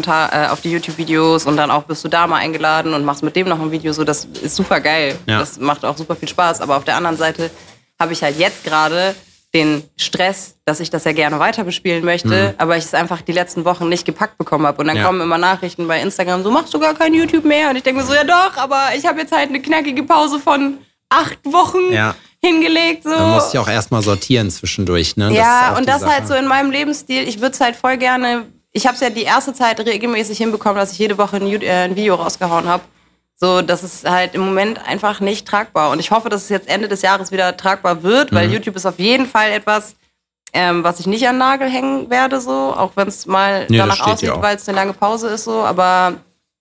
auf die YouTube-Videos und dann auch bist du da mal eingeladen und machst mit dem noch ein Video, so, das ist super geil. Ja. Das macht auch super viel Spaß, aber auf der anderen Seite habe ich halt jetzt gerade den Stress, dass ich das ja gerne weiter bespielen möchte, aber ich es einfach die letzten Wochen nicht gepackt bekommen habe. Und dann kommen immer Nachrichten bei Instagram, so, machst du gar kein YouTube mehr? Und ich denke mir so, ja doch, aber ich habe jetzt halt eine knackige Pause von 8 Wochen hingelegt. So. Man muss ja auch erstmal sortieren zwischendurch. Ne? Ja, und das halt so in meinem Lebensstil. Ich würde es halt voll gerne, ich habe es ja die erste Zeit regelmäßig hinbekommen, dass ich jede Woche ein Video rausgehauen habe. So, das ist halt im Moment einfach nicht tragbar. Und ich hoffe, dass es jetzt Ende des Jahres wieder tragbar wird, weil YouTube ist auf jeden Fall etwas, was ich nicht an den Nagel hängen werde, so. Auch wenn es mal danach aussieht, weil es eine lange Pause ist, so. Aber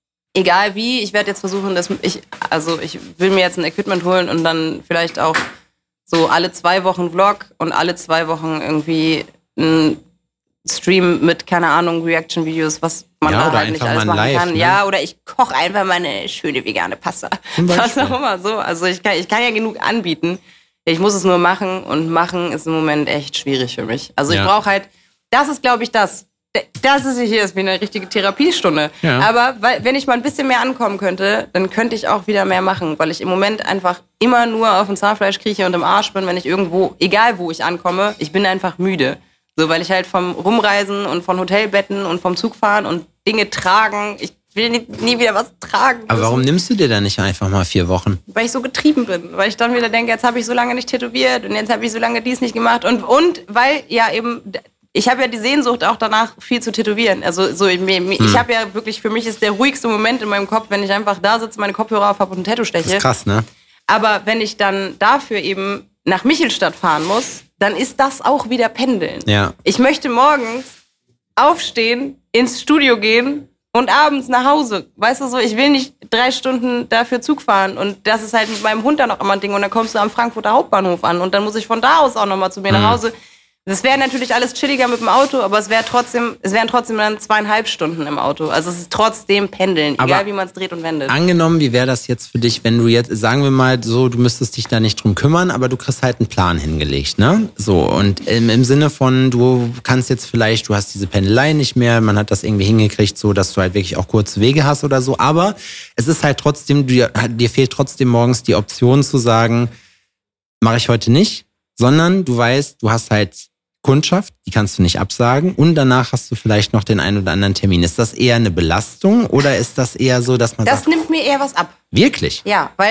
egal wie, ich werde jetzt versuchen, ich will mir jetzt ein Equipment holen und dann vielleicht auch so alle 2 Wochen Vlog und alle 2 Wochen irgendwie ein Stream mit, keine Ahnung, Reaction-Videos, was man da halt nicht alles machen kann. Ne? Ja, oder ich koche einfach meine schöne vegane Pasta. Was auch immer so. Also ich kann ja genug anbieten. Ich muss es nur machen und machen ist im Moment echt schwierig für mich. Also ich brauche halt, das ist, glaube ich, das ist hier ist wie eine richtige Therapiestunde. Ja. Aber wenn ich mal ein bisschen mehr ankommen könnte, dann könnte ich auch wieder mehr machen, weil ich im Moment einfach immer nur auf dem Zahnfleisch krieche und im Arsch bin, wenn ich irgendwo, egal wo ich ankomme, ich bin einfach müde. So, weil ich halt vom Rumreisen und von Hotelbetten und vom Zugfahren und Dinge tragen, ich will nie wieder was tragen. Aber warum nimmst du dir dann nicht einfach mal 4 Wochen? Weil ich so getrieben bin. Weil ich dann wieder denke, jetzt habe ich so lange nicht tätowiert und jetzt habe ich so lange dies nicht gemacht. Und weil ja eben, ich habe ja die Sehnsucht auch danach, viel zu tätowieren. Also so, ich habe ja wirklich, für mich ist der ruhigste Moment in meinem Kopf, wenn ich einfach da sitze, meine Kopfhörer auf habe und ein Tattoo steche. Das ist krass, ne? Aber wenn ich dann dafür eben nach Michelstadt fahren muss, dann ist das auch wieder Pendeln. Ja. Ich möchte morgens aufstehen, ins Studio gehen und abends nach Hause. Weißt du so, ich will nicht 3 Stunden dafür Zug fahren. Und das ist halt mit meinem Hund dann auch immer ein Ding. Und dann kommst du am Frankfurter Hauptbahnhof an und dann muss ich von da aus auch nochmal zu mir nach Hause. Das wäre natürlich alles chilliger mit dem Auto, aber es wären trotzdem dann 2,5 Stunden im Auto. Also es ist trotzdem Pendeln, egal aber wie man es dreht und wendet. Angenommen, wie wäre das jetzt für dich, wenn du jetzt, sagen wir mal so, du müsstest dich da nicht drum kümmern, aber du kriegst halt einen Plan hingelegt, ne? So, und im Sinne von, du kannst jetzt vielleicht, du hast diese Pendelei nicht mehr, man hat das irgendwie hingekriegt, so, dass du halt wirklich auch kurze Wege hast oder so, aber es ist halt trotzdem, dir fehlt trotzdem morgens die Option zu sagen, mache ich heute nicht, sondern du weißt, du hast halt Kundschaft, die kannst du nicht absagen und danach hast du vielleicht noch den einen oder anderen Termin. Ist das eher eine Belastung oder ist das eher so, dass man das sagt... Das nimmt mir eher was ab. Wirklich? Ja, weil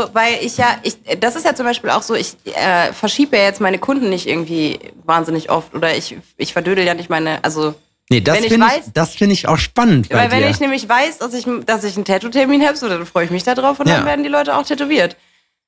das ist ja zum Beispiel auch so, ich verschiebe ja jetzt meine Kunden nicht irgendwie wahnsinnig oft oder ich verdödel ja nicht meine, also... Nee, das finde ich auch spannend bei weil dir. Wenn ich nämlich weiß, dass ich einen Tattoo-Termin habe, so, dann freue ich mich da drauf und dann werden die Leute auch tätowiert.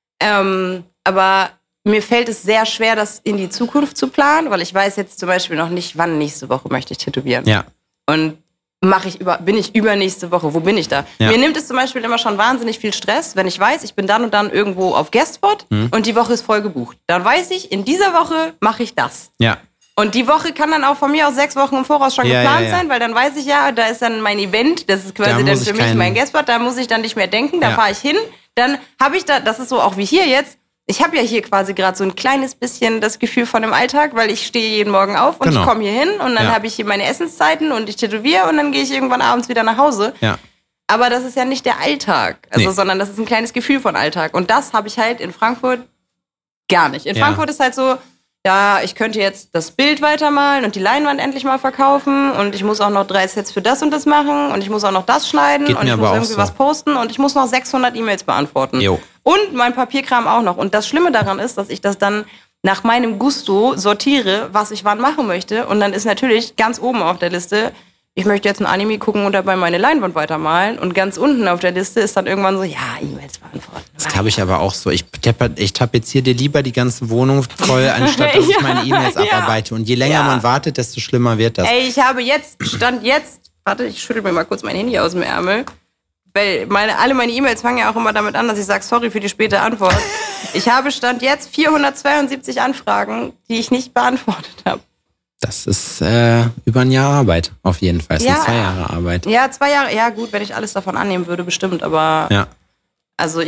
Aber mir fällt es sehr schwer, das in die Zukunft zu planen, weil ich weiß jetzt zum Beispiel noch nicht, wann nächste Woche möchte ich tätowieren. Ja. Und bin ich übernächste Woche, wo bin ich da? Ja. Mir nimmt es zum Beispiel immer schon wahnsinnig viel Stress, wenn ich weiß, ich bin dann und dann irgendwo auf Guestspot und die Woche ist voll gebucht. Dann weiß ich, in dieser Woche mache ich das. Ja. Und die Woche kann dann auch von mir aus 6 Wochen im Voraus schon geplant sein, weil dann weiß ich da ist dann mein Event, das ist quasi dann für mich mein Guestspot, da muss ich dann nicht mehr denken, da fahre ich hin. Dann habe ich das ist so auch wie hier jetzt, ich habe ja hier quasi gerade so ein kleines bisschen das Gefühl von dem Alltag, weil ich stehe jeden Morgen auf und ich komme hier hin und dann habe ich hier meine Essenszeiten und ich tätowiere und dann gehe ich irgendwann abends wieder nach Hause. Ja. Aber das ist ja nicht der Alltag, sondern das ist ein kleines Gefühl von Alltag. Und das habe ich halt in Frankfurt gar nicht. In Frankfurt ist halt so, ja, ich könnte jetzt das Bild weitermalen und die Leinwand endlich mal verkaufen und ich muss auch noch 3 Sets für das und das machen und ich muss auch noch das schneiden und ich muss irgendwie was posten und ich muss noch 600 E-Mails beantworten. Jo. Und mein Papierkram auch noch. Und das Schlimme daran ist, dass ich das dann nach meinem Gusto sortiere, was ich wann machen möchte. Und dann ist natürlich ganz oben auf der Liste, ich möchte jetzt ein Anime gucken und dabei meine Leinwand weitermalen. Und ganz unten auf der Liste ist dann irgendwann so, ja, E-Mails beantworten. Das habe ich aber auch so. Ich tapeziere dir lieber die ganze Wohnung voll, anstatt dass ich meine E-Mails abarbeite. Und je länger man wartet, desto schlimmer wird das. Ey, ich habe Stand jetzt, warte, ich schüttel mir mal kurz mein Handy aus dem Ärmel. Weil alle meine E-Mails fangen ja auch immer damit an, dass ich sage, sorry für die späte Antwort. Ich habe Stand jetzt 472 Anfragen, die ich nicht beantwortet habe. Das ist über ein Jahr Arbeit, auf jeden Fall. Das sind 2 Jahre Arbeit. Ja, 2 Jahre. Ja gut, wenn ich alles davon annehmen würde, bestimmt. Aber also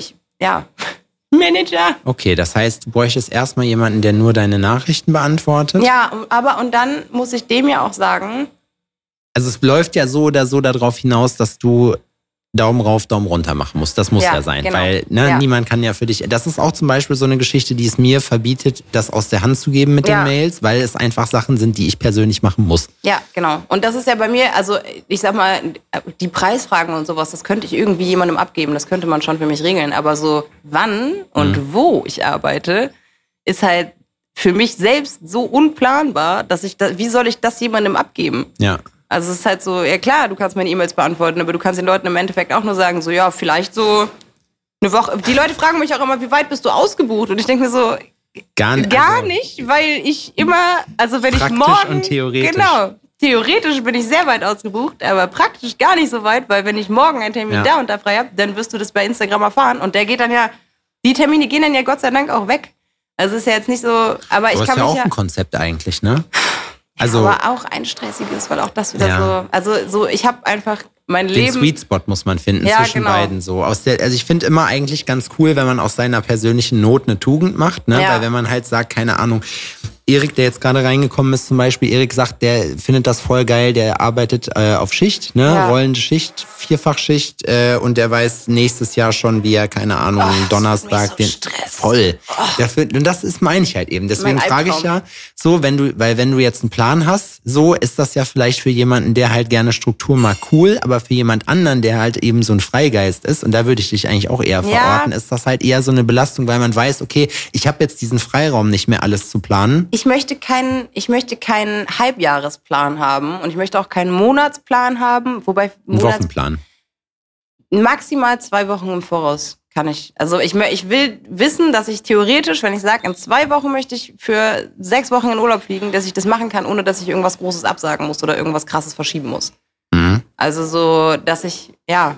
Manager. Okay, das heißt, du bräuchtest erstmal jemanden, der nur deine Nachrichten beantwortet. Ja, aber und dann muss ich dem ja auch sagen. Also es läuft ja so oder so darauf hinaus, dass du Daumen rauf, Daumen runter machen musst. Das muss ja sein, genau. Weil niemand kann ja für dich... Das ist auch zum Beispiel so eine Geschichte, die es mir verbietet, das aus der Hand zu geben mit den Mails, weil es einfach Sachen sind, die ich persönlich machen muss. Ja, genau. Und das ist ja bei mir, also ich sag mal, die Preisfragen und sowas, das könnte ich irgendwie jemandem abgeben, das könnte man schon für mich regeln. Aber so wann und wo ich arbeite, ist halt für mich selbst so unplanbar, dass wie soll ich das jemandem abgeben? Ja. Also es ist halt so, ja klar, du kannst meine E-Mails beantworten, aber du kannst den Leuten im Endeffekt auch nur sagen, so ja, vielleicht so eine Woche. Die Leute fragen mich auch immer, wie weit bist du ausgebucht? Und ich denke mir so, gar nicht, weil ich immer, also wenn ich morgen... Praktisch und theoretisch. Genau, theoretisch bin ich sehr weit ausgebucht, aber praktisch gar nicht so weit, weil wenn ich morgen einen Termin da und da frei habe, dann wirst du das bei Instagram erfahren und der geht dann die Termine gehen dann ja Gott sei Dank auch weg. Also es ist ja jetzt nicht so, aber ich kann mich ja... Das ist ja auch ein Konzept eigentlich, ne? Also, aber auch ein stressiges, weil auch das wieder ich habe einfach mein Leben... Den Sweet Spot muss man finden zwischen beiden. So. Also ich finde immer eigentlich ganz cool, wenn man aus seiner persönlichen Not eine Tugend macht, ne? Weil wenn man halt sagt, keine Ahnung, Erik, der jetzt gerade reingekommen ist zum Beispiel, Erik sagt, der findet das voll geil, der arbeitet auf Schicht, ne? Ja. Rollende Schicht, 4-fach-Schicht und der weiß nächstes Jahr schon, wie er, keine Ahnung, Donnerstag den voll. Und das ist, meine ich halt eben. Deswegen frage ich ja so, wenn du jetzt einen Plan hast, so ist das ja vielleicht für jemanden, der halt gerne Struktur mag, cool, aber für jemand anderen, der halt eben so ein Freigeist ist, und da würde ich dich eigentlich auch eher verorten, ist das halt eher so eine Belastung, weil man weiß, okay, ich habe jetzt diesen Freiraum nicht mehr alles zu planen. Ich möchte keinen Halbjahresplan haben und ich möchte auch keinen Monatsplan haben, wobei einen Wochenplan. Maximal 2 Wochen im Voraus kann ich. Also ich will wissen, dass ich theoretisch, wenn ich sage, in 2 Wochen möchte ich für 6 Wochen in Urlaub fliegen, dass ich das machen kann, ohne dass ich irgendwas Großes absagen muss oder irgendwas Krasses verschieben muss. Mhm. Also so, dass ich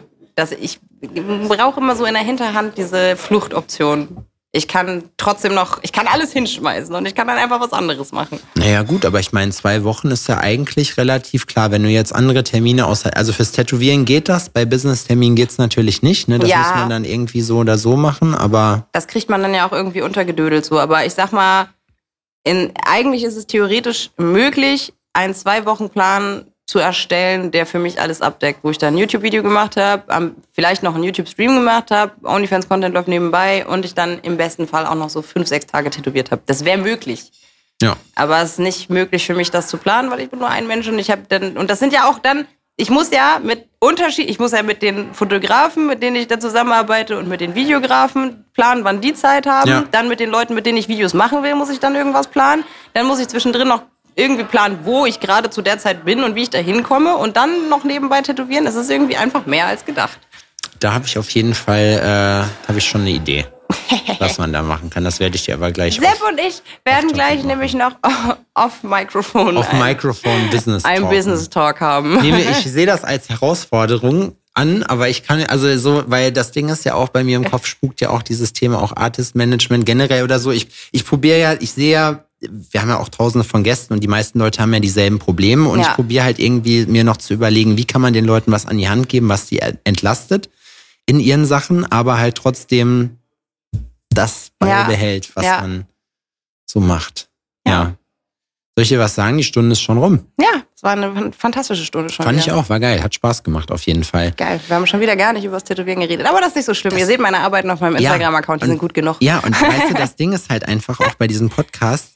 brauche immer so in der Hinterhand diese Fluchtoption. Ich kann alles hinschmeißen und ich kann dann einfach was anderes machen. Naja gut, aber ich meine, 2 Wochen ist ja eigentlich relativ klar, wenn du jetzt andere Termine also fürs Tätowieren geht das, bei Business-Terminen geht's natürlich nicht, ne? Das muss man dann irgendwie so oder so machen, aber... Das kriegt man dann ja auch irgendwie untergedödelt so, aber ich sag mal, eigentlich ist es theoretisch möglich, einen 2-Wochen-Plan zu erstellen, der für mich alles abdeckt, wo ich dann ein YouTube-Video gemacht habe, vielleicht noch einen YouTube-Stream gemacht habe, OnlyFans-Content läuft nebenbei und ich dann im besten Fall auch noch so 5-6 Tage tätowiert habe. Das wäre möglich. Ja. Aber es ist nicht möglich für mich, das zu planen, weil ich bin nur ein Mensch und und das sind ja auch dann, ich muss ja mit den Fotografen, mit denen ich da zusammenarbeite und mit den Videografen planen, wann die Zeit haben. Ja. Dann mit den Leuten, mit denen ich Videos machen will, muss ich dann irgendwas planen. Dann muss ich zwischendrin noch irgendwie planen, wo ich gerade zu der Zeit bin und wie ich da hinkomme und dann noch nebenbei tätowieren. Das ist irgendwie einfach mehr als gedacht. Da habe ich auf jeden Fall schon eine Idee, was man da machen kann. Das werde ich dir aber gleich Sepp und ich werden gleich nämlich noch auf Mikrofon Business Talk. Ein Business Talk haben. Ich sehe das als Herausforderung an, aber ich kann, also so, weil das Ding ist ja auch bei mir im Kopf, spukt ja auch dieses Thema auch Artist Management generell oder so. Ich probiere ja, ich sehe ja, wir haben ja auch tausende von Gästen und die meisten Leute haben ja dieselben Probleme und ich probiere halt irgendwie mir noch zu überlegen, wie kann man den Leuten was an die Hand geben, was die entlastet in ihren Sachen, aber halt trotzdem das beibehält, was man so macht. Ja. Soll ich dir was sagen? Die Stunde ist schon rum. Ja, es war eine fantastische Stunde schon. Fand ich auch, war geil, hat Spaß gemacht auf jeden Fall. Geil, wir haben schon wieder gar nicht über das Tätowieren geredet, aber das ist nicht so schlimm. Ihr seht meine Arbeiten auf meinem Instagram-Account, die sind gut genug. Ja, und weißt du, das Ding ist halt einfach auch bei diesem Podcast,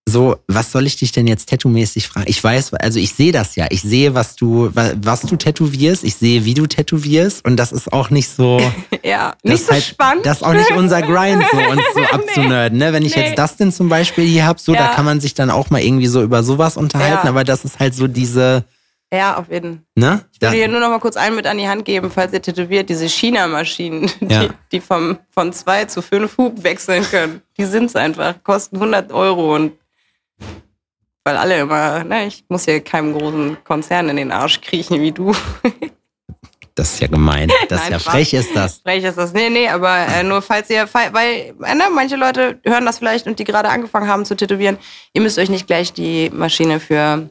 so, was soll ich dich denn jetzt tattoo-mäßig fragen? Ich weiß, also ich sehe das ja. Ich sehe, was du tätowierst. Ich sehe, wie du tätowierst. Und das ist auch nicht so... ja, nicht so halt, spannend. Das ist auch nicht unser Grind, so uns so abzunörden. Ne? Wenn ich jetzt Dustin zum Beispiel hier habe, so, da kann man sich dann auch mal irgendwie so über sowas unterhalten. Aber das ist halt so diese... Ja, auf jeden Fall. Ne? Ich will dir nur noch mal kurz einen mit an die Hand geben, falls ihr tätowiert, diese China-Maschinen, die von 2 zu 5 Hub wechseln können. Die sind's einfach, kosten 100 € und weil alle immer, ich muss hier keinem großen Konzern in den Arsch kriechen wie du. Das ist ja gemein. Das ist ja frech ist das. Frech ist das. Nee, aber nur falls ihr, weil manche Leute hören das vielleicht und die gerade angefangen haben zu tätowieren, ihr müsst euch nicht gleich die Maschine für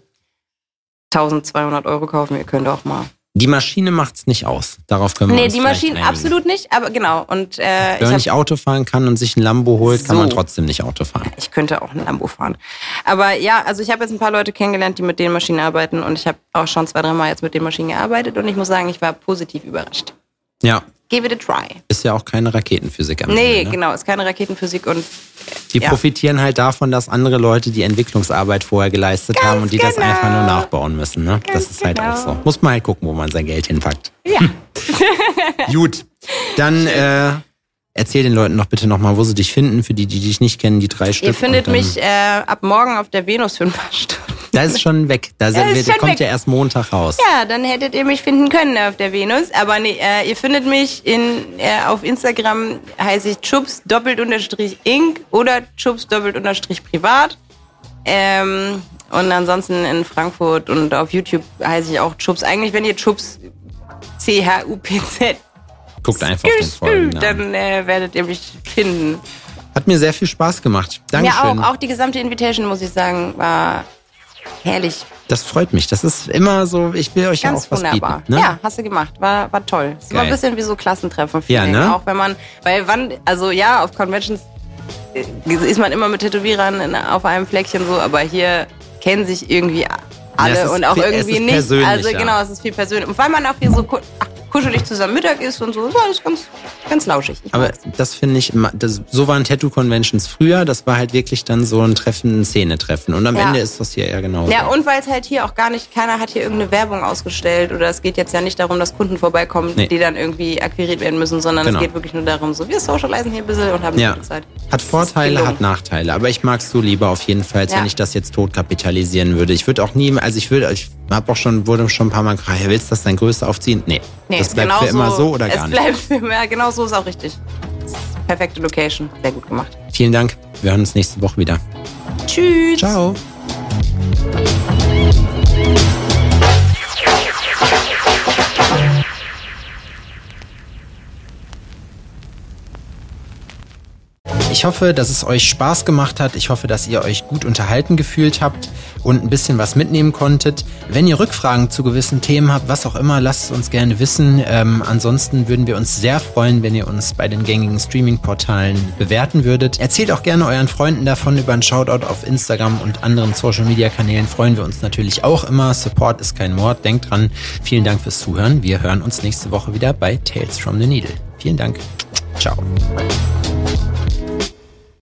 1.200 € kaufen, ihr könnt auch mal. Die Maschine macht's nicht aus. Darauf können wir uns die Maschine absolut nicht, aber genau. Und, wenn man nicht Auto fahren kann und sich ein Lambo holt, kann man trotzdem nicht Auto fahren. Ich könnte auch ein Lambo fahren. Aber ja, also ich habe jetzt ein paar Leute kennengelernt, die mit den Maschinen arbeiten und ich habe auch schon 2-3 Mal jetzt mit den Maschinen gearbeitet und ich muss sagen, ich war positiv überrascht. Ja. Give it a try. Ist ja auch keine Raketenphysik am Ende, ne? Genau, ist keine Raketenphysik und die profitieren halt davon, dass andere Leute die Entwicklungsarbeit vorher geleistet haben und die das einfach nur nachbauen müssen. Ne? Das ist halt auch so. Muss man halt gucken, wo man sein Geld hinpackt. Ja. Gut, dann erzähl den Leuten doch bitte nochmal, wo sie dich finden, für die dich nicht kennen, die 3 Stück. Ihr findet mich ab morgen auf der Venus für ein paar Stunden. Da ist schon weg. Der kommt ja erst Montag raus. Ja, dann hättet ihr mich finden können auf der Venus. Aber nee, ihr findet mich auf Instagram, heiße ich Chups_Inc. oder Chups_privat. Und ansonsten in Frankfurt und auf YouTube heiße ich auch Chups. Eigentlich, wenn ihr Chups CHUPZ guckt einfach auf den Folgennamen. Dann werdet ihr mich finden. Hat mir sehr viel Spaß gemacht. Dankeschön. Mir auch die gesamte Invitation, muss ich sagen, war herrlich. Das freut mich. Das ist immer so, ich will euch ja auch was wunderbar bieten. Ne? Ja, hast du gemacht. War toll. Es war ein bisschen wie so Klassentreffen. Ja, ne? Auch wenn man, auf Conventions ist man immer mit Tätowierern auf einem Fleckchen so, aber hier kennen sich irgendwie alle und auch irgendwie nicht. Also genau, es ist viel persönlich. Und weil man auch hier so kuschelig zusammen Mittag isst und so, ist alles ganz lauschig. Aber das finde ich, so waren Tattoo-Conventions früher, das war halt wirklich dann so ein Treffen, ein Szenetreffen. Und am Ende ist das hier eher genauso. Ja, und weil es halt hier auch gar nicht, keiner hat hier irgendeine Werbung ausgestellt oder es geht jetzt ja nicht darum, dass Kunden vorbeikommen, die dann irgendwie akquiriert werden müssen, sondern es geht wirklich nur darum, so wir socialisen hier ein bisschen und haben eine gute Zeit. Hat Vorteile, hat Nachteile, aber ich mag es so lieber auf jeden Fall, als wenn ich das jetzt tot kapitalisieren würde. Ich würde auch nie, wurde schon ein paar Mal gefragt, willst du das dein Größte aufziehen? Nee. Das bleibt für immer so oder gar nicht? Es bleibt für immer, genau so ist auch richtig. Perfekte Location, sehr gut gemacht. Vielen Dank, wir hören uns nächste Woche wieder. Tschüss. Ciao. Ich hoffe, dass es euch Spaß gemacht hat. Ich hoffe, dass ihr euch gut unterhalten gefühlt habt und ein bisschen was mitnehmen konntet. Wenn ihr Rückfragen zu gewissen Themen habt, was auch immer, lasst es uns gerne wissen. Ansonsten würden wir uns sehr freuen, wenn ihr uns bei den gängigen Streaming-Portalen bewerten würdet. Erzählt auch gerne euren Freunden davon. Über einen Shoutout auf Instagram und anderen Social-Media-Kanälen freuen wir uns natürlich auch immer. Support ist kein Mord. Denkt dran. Vielen Dank fürs Zuhören. Wir hören uns nächste Woche wieder bei Tales from the Needle. Vielen Dank. Ciao.